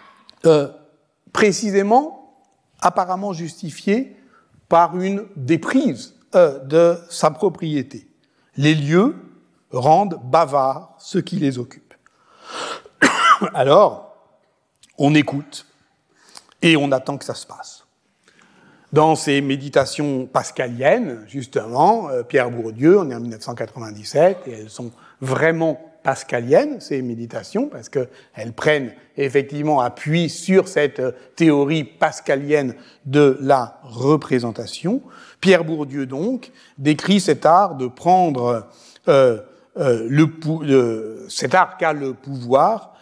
précisément, apparemment justifié par une déprise de sa propriété. Les lieux rendent bavards ceux qui les occupent. Alors, on écoute et on attend que ça se passe. Dans ces méditations pascaliennes, justement, Pierre Bourdieu, on est en 1997, et elles sont vraiment pascaliennes, ces méditations, parce qu'elles prennent effectivement appui sur cette théorie pascalienne de la représentation. Pierre Bourdieu, donc, décrit cet art de prendre cet art qu'a le pouvoir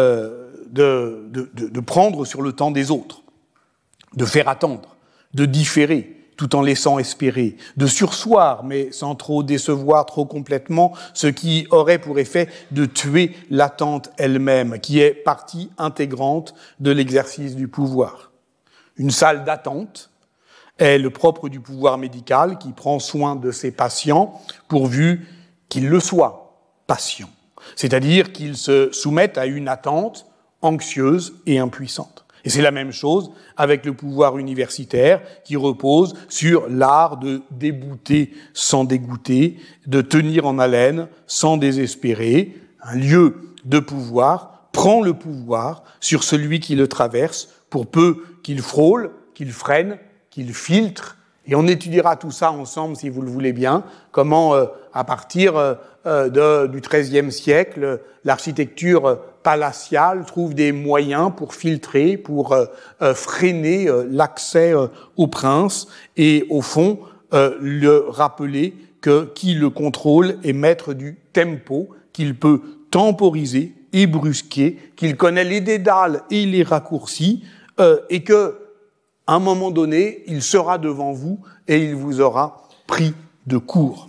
de prendre sur le temps des autres, de faire attendre, de différer, tout en laissant espérer, de surseoir, mais sans trop décevoir trop complètement, ce qui aurait pour effet de tuer l'attente elle-même, qui est partie intégrante de l'exercice du pouvoir. Une salle d'attente est le propre du pouvoir médical qui prend soin de ses patients, pourvu qu'ils le soient, patients. C'est-à-dire qu'ils se soumettent à une attente anxieuse et impuissante. Et c'est la même chose avec le pouvoir universitaire qui repose sur l'art de débouter sans dégoûter, de tenir en haleine sans désespérer. Un lieu de pouvoir prend le pouvoir sur celui qui le traverse pour peu qu'il frôle, qu'il freine, qu'il filtre. Et on étudiera tout ça ensemble, si vous le voulez bien, comment, à partir du XIIIe siècle, l'architecture palatiale trouve des moyens pour filtrer, pour freiner l'accès au prince et, au fond, le rappeler que qui le contrôle est maître du tempo, qu'il peut temporiser et brusquer, qu'il connaît les dédales et les raccourcis, et que à un moment donné, il sera devant vous et il vous aura pris de court.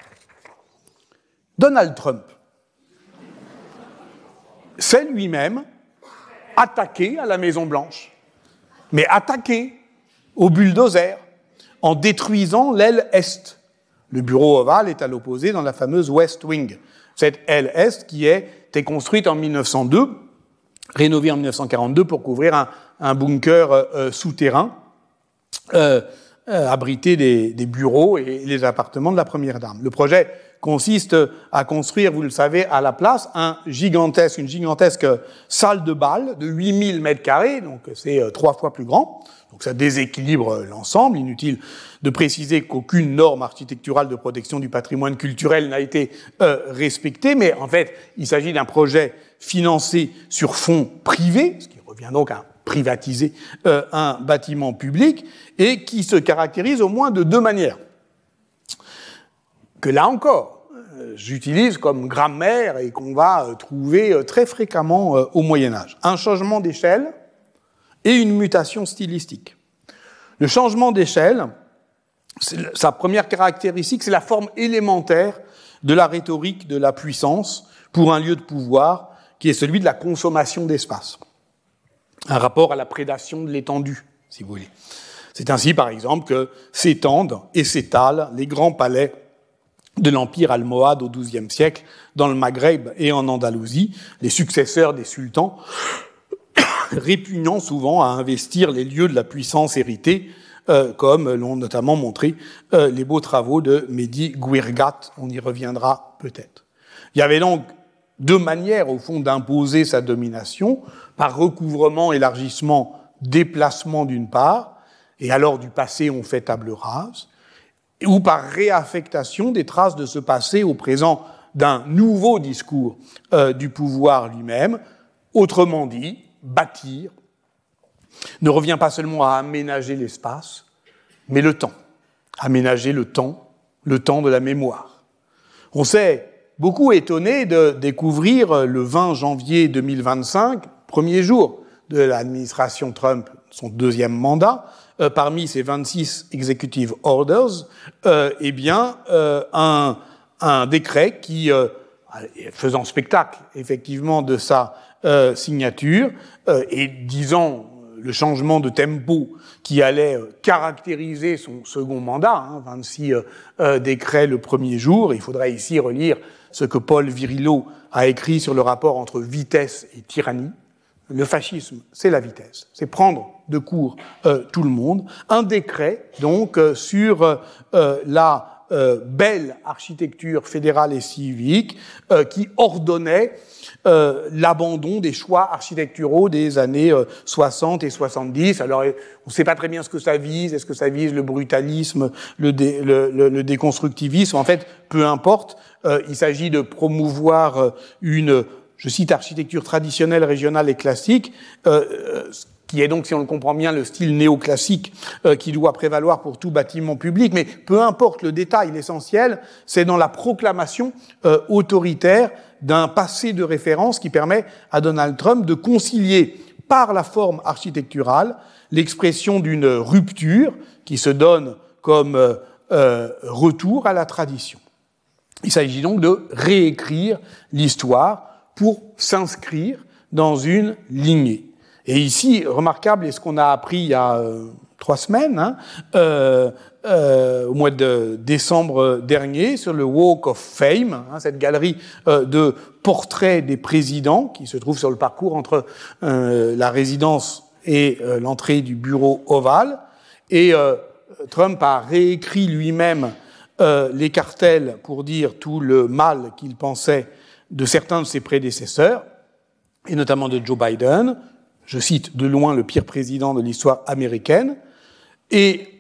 Donald Trump s'est lui-même attaqué à la Maison-Blanche, mais attaqué au bulldozer en détruisant l'aile Est. Le bureau ovale est à l'opposé dans la fameuse West Wing. Cette aile Est qui était construite en 1902, rénovée en 1942 pour couvrir un bunker souterrain, abriter des bureaux et les appartements de la première dame. Le projet consiste à construire, vous le savez, à la place, une gigantesque salle de bal de 8000 mètres carrés, donc c'est 3 fois plus grand. Donc ça déséquilibre l'ensemble. Inutile de préciser qu'aucune norme architecturale de protection du patrimoine culturel n'a été respectée, mais en fait, il s'agit d'un projet financé sur fonds privés, ce qui revient donc à privatiser un bâtiment public, et qui se caractérise au moins de 2 manières. Que là encore, j'utilise comme grammaire et qu'on va trouver très fréquemment au Moyen-Âge. Un changement d'échelle et une mutation stylistique. Le changement d'échelle, sa première caractéristique, c'est la forme élémentaire de la rhétorique de la puissance pour un lieu de pouvoir qui est celui de la consommation d'espace. Un rapport à la prédation de l'étendue, si vous voulez. C'est ainsi, par exemple, que s'étendent et s'étalent les grands palais de l'empire almohade au XIIe siècle dans le Maghreb et en Andalousie, les successeurs des sultans, répugnant souvent à investir les lieux de la puissance héritée, comme l'ont notamment montré les beaux travaux de Mehdi Guirgat. On y reviendra peut-être. Il y avait donc 2 manières, au fond, d'imposer sa domination, par recouvrement, élargissement, déplacement d'une part, et alors du passé on fait table rase, ou par réaffectation des traces de ce passé au présent d'un nouveau discours du pouvoir lui-même. Autrement dit, bâtir ne revient pas seulement à aménager l'espace, mais le temps. Aménager le temps de la mémoire. On s'est beaucoup étonné de découvrir le 20 janvier 2025, premier jour de l'administration Trump, son 2e mandat, parmi ces 26 executive orders, un décret qui faisant spectacle, effectivement, de sa signature, et disant le changement de tempo qui allait caractériser son second mandat, 26 décrets le premier jour. Il faudrait ici relire ce que Paul Virilio a écrit sur le rapport entre vitesse et tyrannie. Le fascisme, c'est la vitesse, c'est prendre de court tout le monde. Un décret, donc, sur la belle architecture fédérale et civique qui ordonnait l'abandon des choix architecturaux des années 60 et 70. Alors, on ne sait pas très bien ce que ça vise. Est-ce que ça vise le brutalisme, le déconstructivisme? En fait, peu importe. Il s'agit de promouvoir une, je cite, architecture traditionnelle, régionale et classique, qui est donc, si on le comprend bien, le style néoclassique qui doit prévaloir pour tout bâtiment public. Mais peu importe le détail, l'essentiel, c'est dans la proclamation autoritaire d'un passé de référence qui permet à Donald Trump de concilier par la forme architecturale l'expression d'une rupture qui se donne comme retour à la tradition. Il s'agit donc de réécrire l'histoire pour s'inscrire dans une lignée. Et ici, remarquable est ce qu'on a appris il y a 3 semaines, au mois de décembre dernier, sur le Walk of Fame, cette galerie de portraits des présidents qui se trouve sur le parcours entre la résidence et l'entrée du bureau ovale. Et Trump a réécrit lui-même les cartels pour dire tout le mal qu'il pensait de certains de ses prédécesseurs, et notamment de Joe Biden. Je cite, de loin le pire président de l'histoire américaine. Et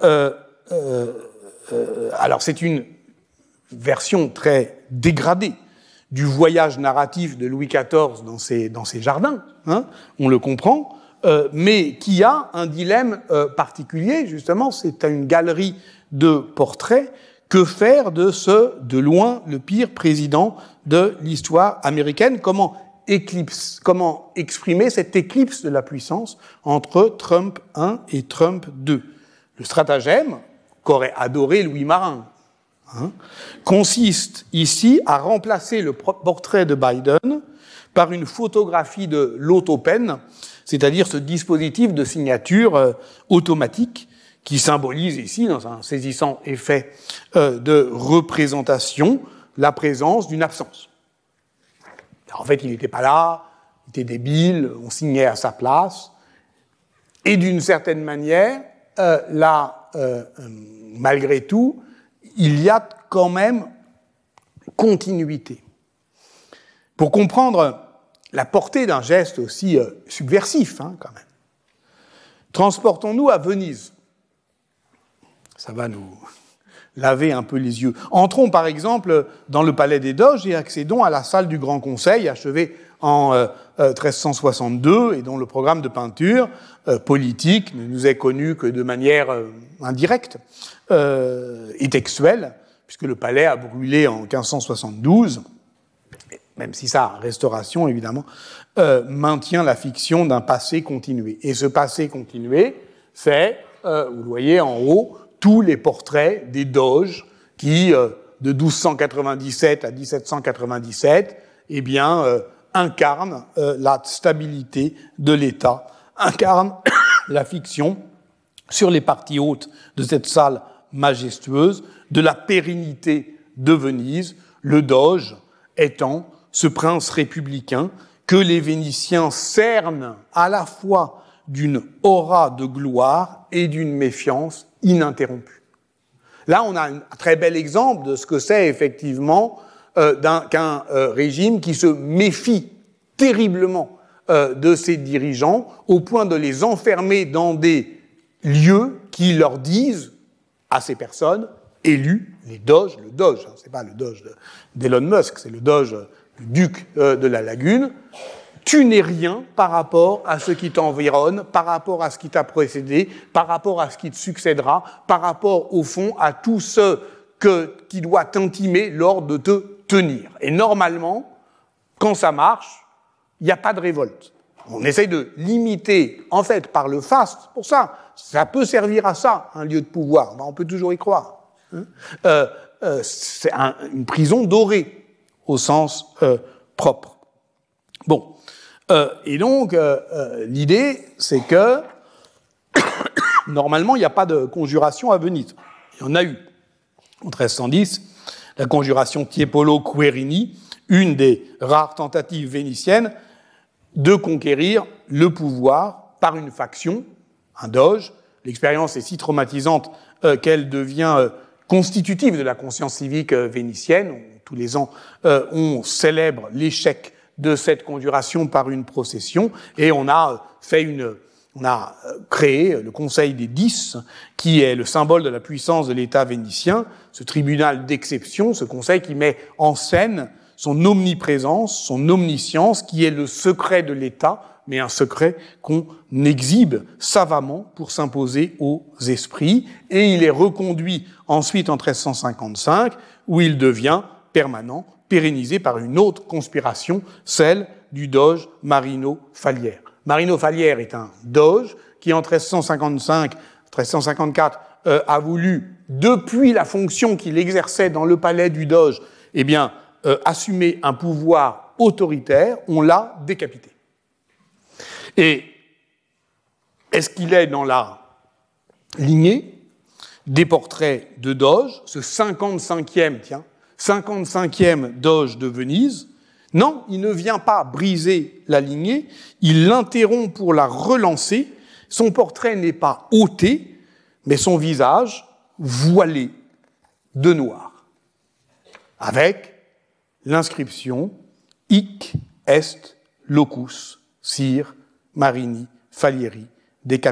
alors c'est une version très dégradée du voyage narratif de Louis XIV dans ses jardins, on le comprend, mais qui a un dilemme particulier, justement, c'est une galerie de portraits. Que faire de ce, de loin, le pire président de l'histoire américaine? Comment exprimer cette éclipse de la puissance entre Trump I et Trump II? Le stratagème qu'aurait adoré Louis Marin consiste ici à remplacer le portrait de Biden par une photographie de l'autopen, c'est-à-dire ce dispositif de signature automatique qui symbolise ici, dans un saisissant effet de représentation, la présence d'une absence. En fait, il n'était pas là, il était débile, on signait à sa place. Et d'une certaine manière, malgré tout, il y a quand même continuité. Pour comprendre la portée d'un geste aussi subversif, quand même, transportons-nous à Venise. Ça va nous laver un peu les yeux. Entrons par exemple dans le palais des Doges et accédons à la salle du Grand Conseil, achevée en 1362 et dont le programme de peinture politique ne nous est connu que de manière indirecte et textuelle, puisque le palais a brûlé en 1572, même si sa restauration, évidemment, maintient la fiction d'un passé continué. Et ce passé continué, c'est, vous le voyez en haut, tous les portraits des doges qui, de 1297 à 1797, incarnent la stabilité de l'État, incarnent la fiction sur les parties hautes de cette salle majestueuse de la pérennité de Venise, le doge étant ce prince républicain que les Vénitiens cernent à la fois d'une aura de gloire et d'une méfiance ininterrompue. Là, on a un très bel exemple de ce que c'est effectivement qu'un régime qui se méfie terriblement de ses dirigeants au point de les enfermer dans des lieux qui leur disent à ces personnes élues, les doges, le doge, c'est pas le doge d'Elon Musk, c'est le doge du duc de la Lagune, tu n'es rien par rapport à ce qui t'environne, par rapport à ce qui t'a précédé, par rapport à ce qui te succédera, par rapport, au fond, à tout ce qui doit t'intimer l'ordre de te tenir. Et normalement, quand ça marche, il n'y a pas de révolte. On essaye de limiter, en fait, par le faste. Pour ça, ça peut servir à ça, un lieu de pouvoir. On peut toujours y croire. C'est une prison dorée. au sens propre. Bon. Et donc, l'idée, c'est que normalement, il n'y a pas de conjuration à Venise. Il y en a eu. En 1310, la conjuration Tiepolo-Querini, une des rares tentatives vénitiennes de conquérir le pouvoir par une faction, un doge. L'expérience est si traumatisante qu'elle devient constitutive de la conscience civique vénitienne. Tous les ans, on célèbre l'échec de cette conjuration par une procession, et on a créé le Conseil des 10, qui est le symbole de la puissance de l'État vénitien, ce tribunal d'exception, ce conseil qui met en scène son omniprésence, son omniscience, qui est le secret de l'État, mais un secret qu'on exhibe savamment pour s'imposer aux esprits, et il est reconduit ensuite en 1355, où il devient permanent, pérennisé par une autre conspiration, celle du doge Marino Falière. Marino Falière est un doge qui, en 1354, a voulu, depuis la fonction qu'il exerçait dans le palais du doge, assumer un pouvoir autoritaire. On l'a décapité. Et est-ce qu'il est dans la lignée des portraits de doge, ce 55e doge de Venise? Non, il ne vient pas briser la lignée, il l'interrompt pour la relancer. Son portrait n'est pas ôté, mais son visage voilé de noir, avec l'inscription « Hic est locus sir Marini Falieri decapitativi ».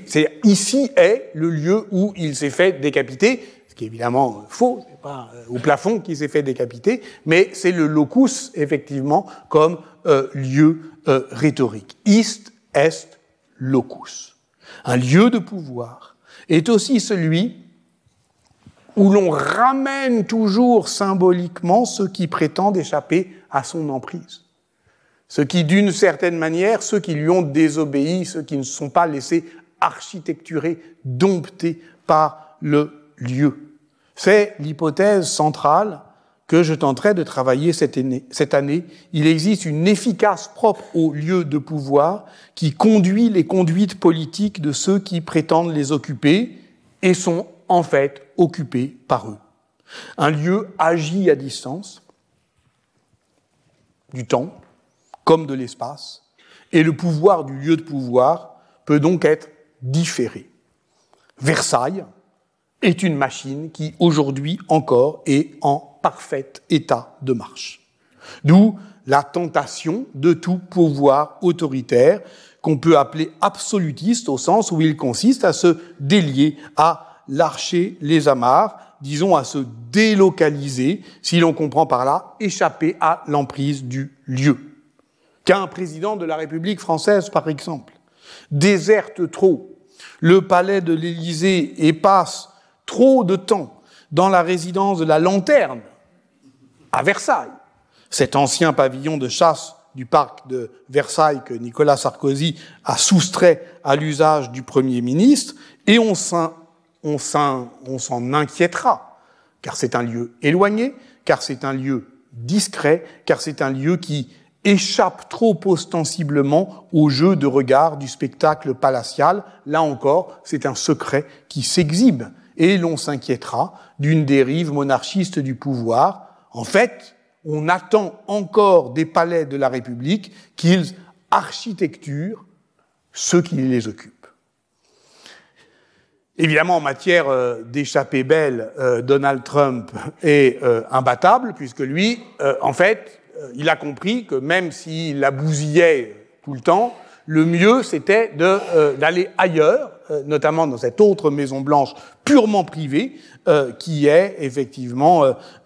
C'est ici est le lieu où il s'est fait décapiter, ce qui est évidemment faux, c'est pas au plafond qu'il s'est fait décapiter, mais c'est le locus, effectivement, comme lieu rhétorique. Ist est locus. Un lieu de pouvoir est aussi celui où l'on ramène toujours symboliquement ceux qui prétendent échapper à son emprise. Ceux qui, d'une certaine manière, ceux qui lui ont désobéi, ceux qui ne se sont pas laissés architecturer, dompter par le lieu. C'est l'hypothèse centrale que je tenterai de travailler cette année. Il existe une efficace propre aux lieux de pouvoir qui conduit les conduites politiques de ceux qui prétendent les occuper et sont en fait occupés par eux. Un lieu agit à distance du temps comme de l'espace, et le pouvoir du lieu de pouvoir peut donc être différé. Versailles est une machine qui, aujourd'hui encore, est en parfait état de marche. D'où la tentation de tout pouvoir autoritaire qu'on peut appeler absolutiste, au sens où il consiste à se délier, à lâcher les amarres, disons à se délocaliser, si l'on comprend par là, échapper à l'emprise du lieu. Qu'un président de la République française, par exemple, déserte trop le palais de l'Élysée et passe trop de temps dans la résidence de la Lanterne, à Versailles, cet ancien pavillon de chasse du parc de Versailles que Nicolas Sarkozy a soustrait à l'usage du Premier ministre, et on s'en inquiétera, car c'est un lieu éloigné, car c'est un lieu discret, car c'est un lieu qui échappe trop ostensiblement au jeu de regard du spectacle palatial. Là encore, c'est un secret qui s'exhibe, et l'on s'inquiétera d'une dérive monarchiste du pouvoir. En fait, on attend encore des palais de la République qu'ils architecturent ceux qui les occupent. Évidemment, en matière d'échappée belle, Donald Trump est imbattable, puisque lui, en fait, il a compris que même s'il la bousillait tout le temps, le mieux, c'était d'aller ailleurs, notamment dans cette autre Maison-Blanche purement privée, qui est effectivement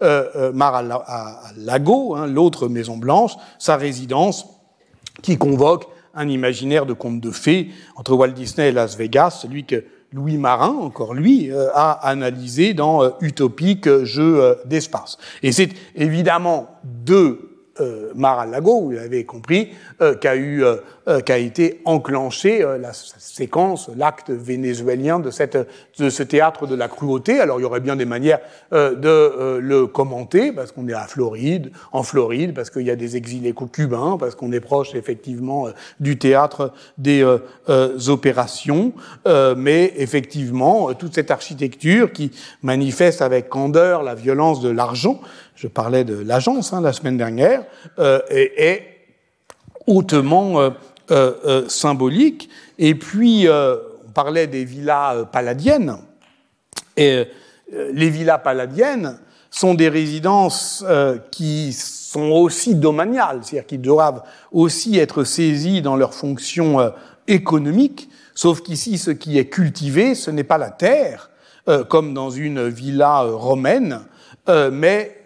Mar-a-Lago, l'autre Maison-Blanche, sa résidence, qui convoque un imaginaire de conte de fées entre Walt Disney et Las Vegas, celui que Louis Marin, encore lui, a analysé dans Utopique jeu d'espace. Et c'est évidemment de Mar-a-Lago, vous l'avez compris, qu'a eu qu'a été enclenchée la séquence, l'acte vénézuélien de ce théâtre de la cruauté. Alors il y aurait bien des manières de le commenter, parce qu'on est en Floride, parce qu'il y a des exilés cubains, parce qu'on est proche effectivement du théâtre des opérations, mais effectivement toute cette architecture qui manifeste avec candeur la violence de l'argent, je parlais de l'agence la semaine dernière, est hautement symbolique. Et puis, on parlait des villas palladiennes. Et les villas palladiennes sont des résidences qui sont aussi domaniales, c'est-à-dire qui doivent aussi être saisies dans leur fonction économique, sauf qu'ici, ce qui est cultivé, ce n'est pas la terre, comme dans une villa romaine, mais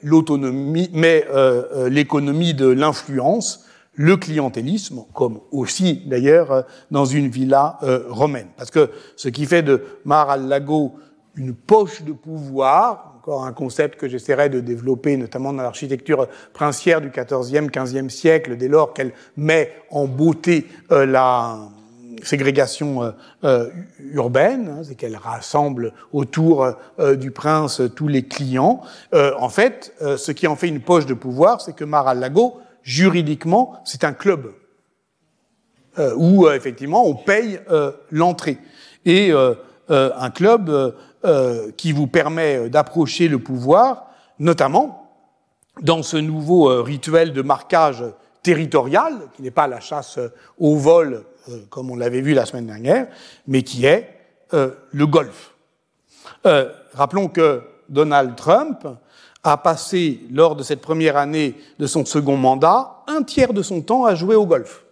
l'économie de l'influence, le clientélisme, comme aussi d'ailleurs dans une villa romaine. Parce que ce qui fait de Mar-a-Lago une poche de pouvoir, encore un concept que j'essaierai de développer notamment dans l'architecture princière du XIVe, XVe siècle, dès lors qu'elle met en beauté la ségrégation urbaine, c'est qu'elle rassemble autour du prince tous les clients. En fait, ce qui en fait une poche de pouvoir, c'est que Mar-a-Lago, juridiquement, c'est un club où effectivement on paye l'entrée. Et un club qui vous permet d'approcher le pouvoir, notamment dans ce nouveau rituel de marquage territorial, qui n'est pas la chasse au vol, comme on l'avait vu la semaine dernière, mais qui est le golf. Rappelons que Donald Trump a passé, lors de cette première année de son second mandat, un tiers de son temps à jouer au golf.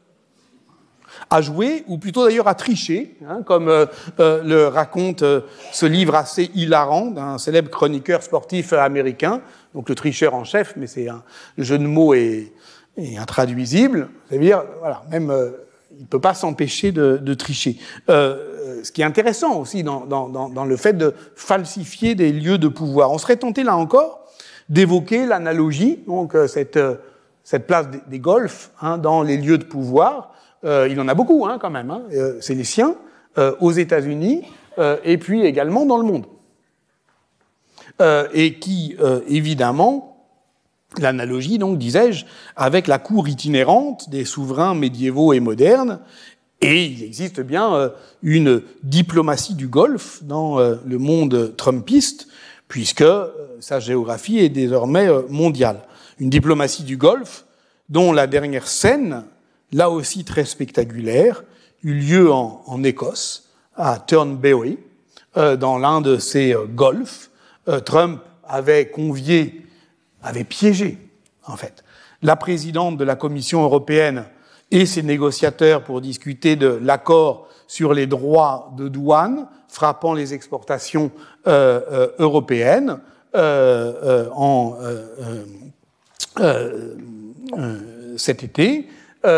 À jouer, ou plutôt d'ailleurs à tricher, comme le raconte ce livre assez hilarant d'un célèbre chroniqueur sportif américain, donc le tricheur en chef, mais le jeu de mots est intraduisible, c'est-à-dire, voilà, même il ne peut pas s'empêcher de tricher. Ce qui est intéressant aussi dans le fait de falsifier des lieux de pouvoir. On serait tenté, là encore, d'évoquer l'analogie, donc cette place des golfs dans les lieux de pouvoir. Il en a beaucoup, quand même. C'est les siens, aux États-Unis, et puis également dans le monde. Et qui, évidemment, l'analogie, donc, disais-je, avec la cour itinérante des souverains médiévaux et modernes, et il existe bien une diplomatie du golf dans le monde trumpiste, puisque sa géographie est désormais mondiale. Une diplomatie du golf dont la dernière scène, là aussi très spectaculaire, eut lieu en Écosse, à Turnberry, dans l'un de ces golfs. Trump avait piégé, en fait, la présidente de la Commission européenne et ses négociateurs pour discuter de l'accord sur les droits de douane frappant les exportations européennes cet été.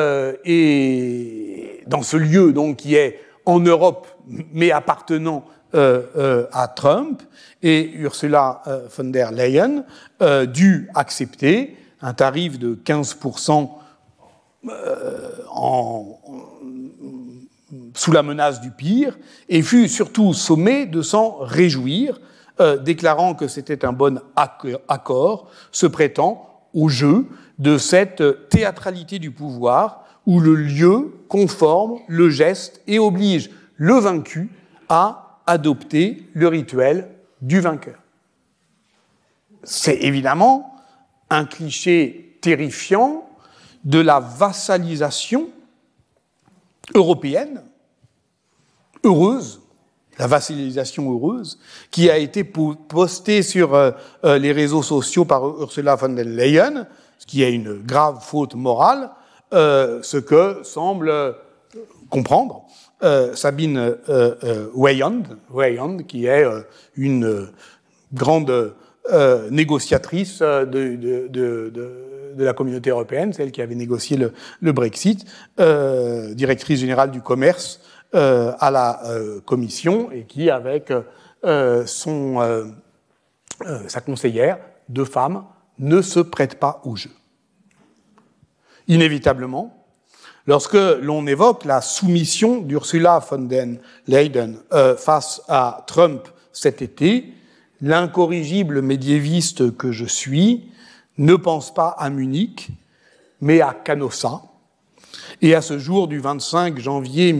Et dans ce lieu donc qui est en Europe mais appartenant à Trump, et Ursula von der Leyen dut accepter un tarif de 15% sous la menace du pire, et fut surtout sommée de s'en réjouir, déclarant que c'était un bon accord, se prêtant au jeu de cette théâtralité du pouvoir où le lieu conforme le geste et oblige le vaincu à adopter le rituel du vainqueur. C'est évidemment un cliché terrifiant de la vassalisation européenne, heureuse, la vassalisation heureuse, qui a été postée sur les réseaux sociaux par Ursula von der Leyen, ce qui est une grave faute morale, ce que semble comprendre Sabine Weyand, qui est une grande négociatrice de la communauté européenne, celle qui avait négocié le Brexit, directrice générale du commerce à la Commission, et qui, avec sa conseillère, 2 femmes, ne se prête pas au jeu. Inévitablement, Lorsque l'on évoque la soumission d'Ursula von der Leyen face à Trump cet été, l'incorrigible médiéviste que je suis ne pense pas à Munich, mais à Canossa, et à ce jour du 25 janvier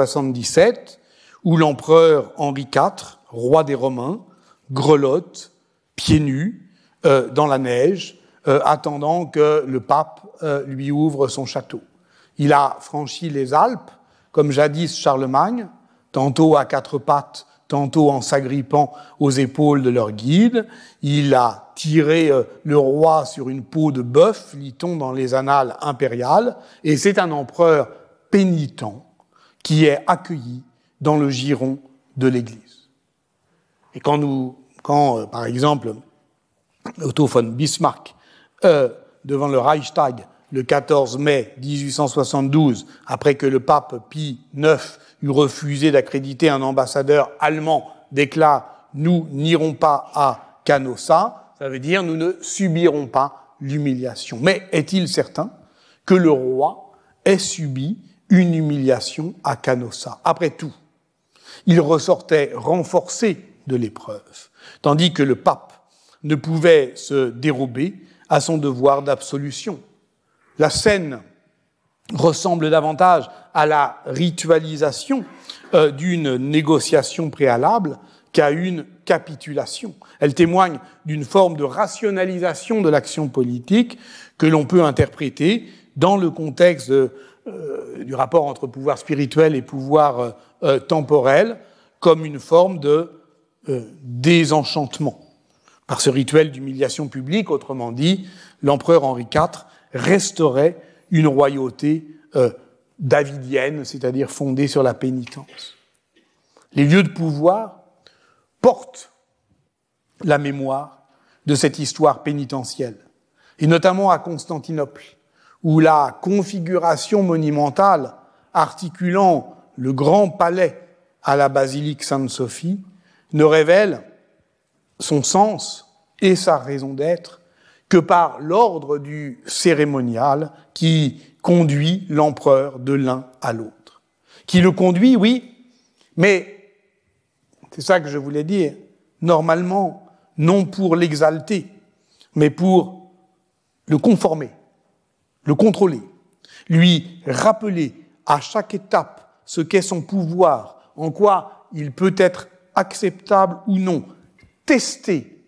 1077, où l'empereur Henri IV, roi des Romains, grelotte, pieds nus, dans la neige, attendant que le pape lui ouvre son château. Il a franchi les Alpes, comme jadis Charlemagne, tantôt à quatre pattes, tantôt en s'agrippant aux épaules de leur guide. Il a tiré le roi sur une peau de bœuf, lit-on dans les annales impériales, et c'est un empereur pénitent qui est accueilli dans le giron de l'Église. Et quand par exemple, Otto von Bismarck, devant le Reichstag, le 14 mai 1872, après que le pape Pie IX eut refusé d'accréditer un ambassadeur allemand, déclare « Nous n'irons pas à Canossa », ça veut dire « Nous ne subirons pas l'humiliation ». Mais est-il certain que le roi ait subi une humiliation à Canossa? Après tout, il ressortait renforcé de l'épreuve, tandis que le pape ne pouvait se dérober à son devoir d'absolution. La scène ressemble davantage à la ritualisation d'une négociation préalable qu'à une capitulation. Elle témoigne d'une forme de rationalisation de l'action politique que l'on peut interpréter dans le contexte du rapport entre pouvoir spirituel et pouvoir temporel comme une forme de désenchantement. Par ce rituel d'humiliation publique, autrement dit, l'empereur Henri IV restaurait une royauté davidienne, c'est-à-dire fondée sur la pénitence. Les lieux de pouvoir portent la mémoire de cette histoire pénitentielle, et notamment à Constantinople, où la configuration monumentale articulant le grand palais à la basilique Sainte-Sophie ne révèle son sens et sa raison d'être que par l'ordre du cérémonial qui conduit l'empereur de l'un à l'autre. Qui le conduit, oui, mais, c'est ça que je voulais dire, normalement, non pour l'exalter, mais pour le conformer, le contrôler, lui rappeler à chaque étape ce qu'est son pouvoir, en quoi il peut être acceptable ou non, tester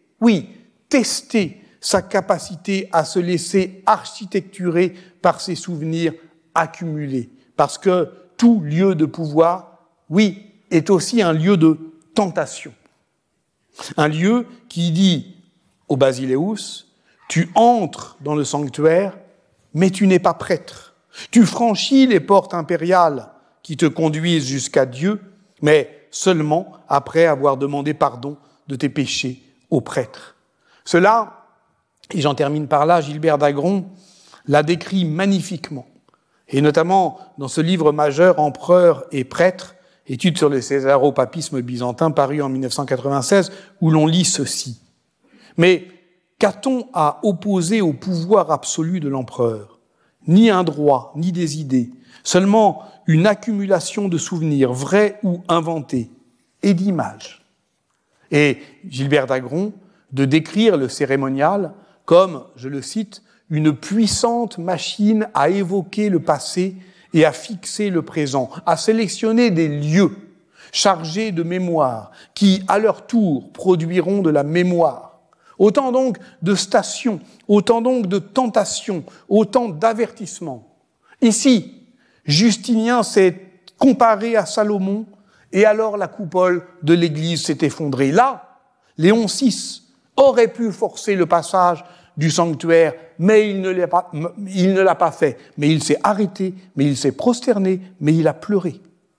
sa capacité à se laisser architecturer par ses souvenirs accumulés. Parce que tout lieu de pouvoir, oui, est aussi un lieu de tentation. Un lieu qui dit au Basileus, tu entres dans le sanctuaire, mais tu n'es pas prêtre. Tu franchis les portes impériales qui te conduisent jusqu'à Dieu, mais seulement après avoir demandé pardon de tes péchés au prêtre. Cela, et j'en termine par là, Gilbert d'Agron l'a décrit magnifiquement, et notamment dans ce livre majeur « Empereur et prêtre », étude sur le césaropapisme byzantin paru en 1996, où l'on lit ceci. Mais qu'a-t-on à opposer au pouvoir absolu de l'empereur? Ni un droit, ni des idées, seulement une accumulation de souvenirs, vrais ou inventés, et d'images. Et Gilbert d'Agron, de décrire le cérémonial comme, je le cite, une puissante machine à évoquer le passé et à fixer le présent, à sélectionner des lieux chargés de mémoire qui, à leur tour, produiront de la mémoire. Autant donc de stations, autant donc de tentations, autant d'avertissements. Ici, Justinien s'est comparé à Salomon et alors la coupole de l'Église s'est effondrée. Là, Léon VI aurait pu forcer le passage du sanctuaire, mais il ne l'a pas fait. Mais il s'est arrêté, mais il s'est prosterné, mais il a pleuré.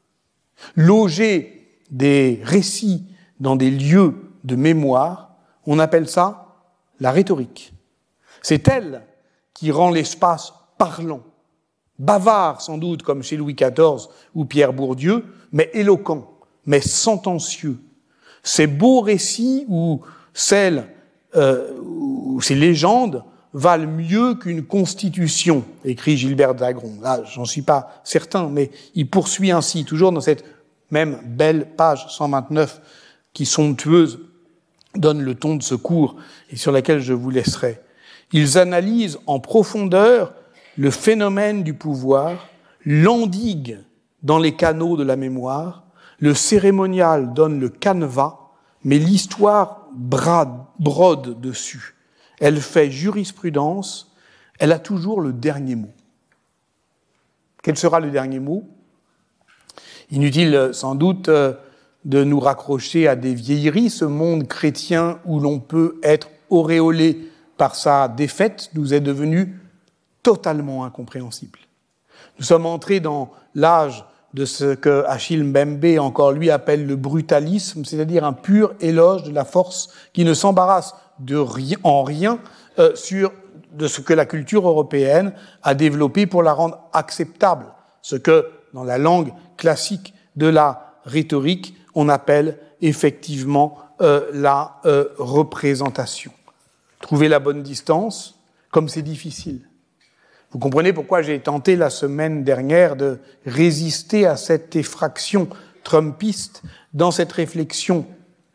Loger des récits dans des lieux de mémoire, on appelle ça la rhétorique. C'est elle qui rend l'espace parlant, bavard sans doute comme chez Louis XIV ou Pierre Bourdieu, mais éloquent, mais sentencieux. Ces beaux récits ou ces légendes valent mieux qu'une constitution, écrit Gilbert Dagron. Là, j'en suis pas certain, mais il poursuit ainsi, toujours dans cette même belle page 129 qui, somptueuse, donne le ton de ce cours et sur laquelle je vous laisserai. Ils analysent en profondeur le phénomène du pouvoir, l'endiguent dans les canaux de la mémoire, le cérémonial donne le canevas, mais l'histoire brode dessus. Elle fait jurisprudence, elle a toujours le dernier mot. Quel sera le dernier mot ? Inutile sans doute de nous raccrocher à des vieilleries, ce monde chrétien où l'on peut être auréolé par sa défaite nous est devenu totalement incompréhensible. Nous sommes entrés dans l'âge de ce que Achille Mbembe, encore lui, appelle le brutalisme, c'est-à-dire un pur éloge de la force qui ne s'embarrasse en rien de ce que la culture européenne a développé pour la rendre acceptable, ce que, dans la langue classique de la rhétorique, on appelle effectivement la représentation. Trouver la bonne distance, comme c'est difficile. Vous comprenez pourquoi j'ai tenté la semaine dernière de résister à cette effraction trumpiste dans cette réflexion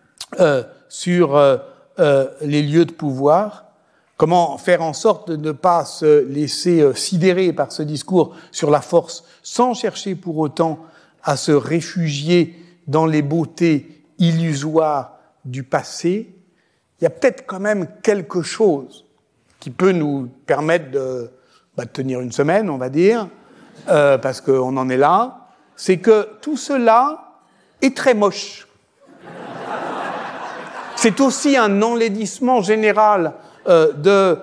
sur les lieux de pouvoir. Comment faire en sorte de ne pas se laisser sidérer par ce discours sur la force sans chercher pour autant à se réfugier dans les beautés illusoires du passé. Il y a peut-être quand même quelque chose qui peut nous permettre de tenir une semaine, on va dire, parce qu'on en est là, c'est que tout cela est très moche. C'est aussi un enlaidissement général de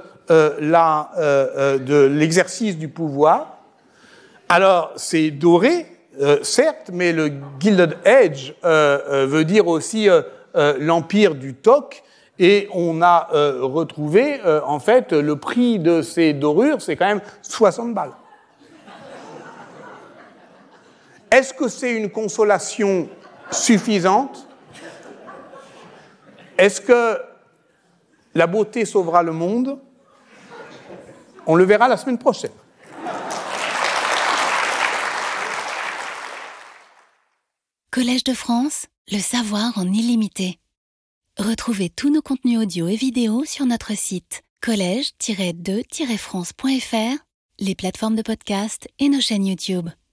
l'exercice du pouvoir. Alors, c'est doré, certes, mais le Gilded Age veut dire aussi l'empire du toc, et on a retrouvé, en fait, le prix de ces dorures, c'est quand même 60 balles. Est-ce que c'est une consolation suffisante ? Est-ce que la beauté sauvera le monde ? On le verra la semaine prochaine. Collège de France, le savoir en illimité. Retrouvez tous nos contenus audio et vidéo sur notre site collège-2-france.fr, les plateformes de podcast et nos chaînes YouTube.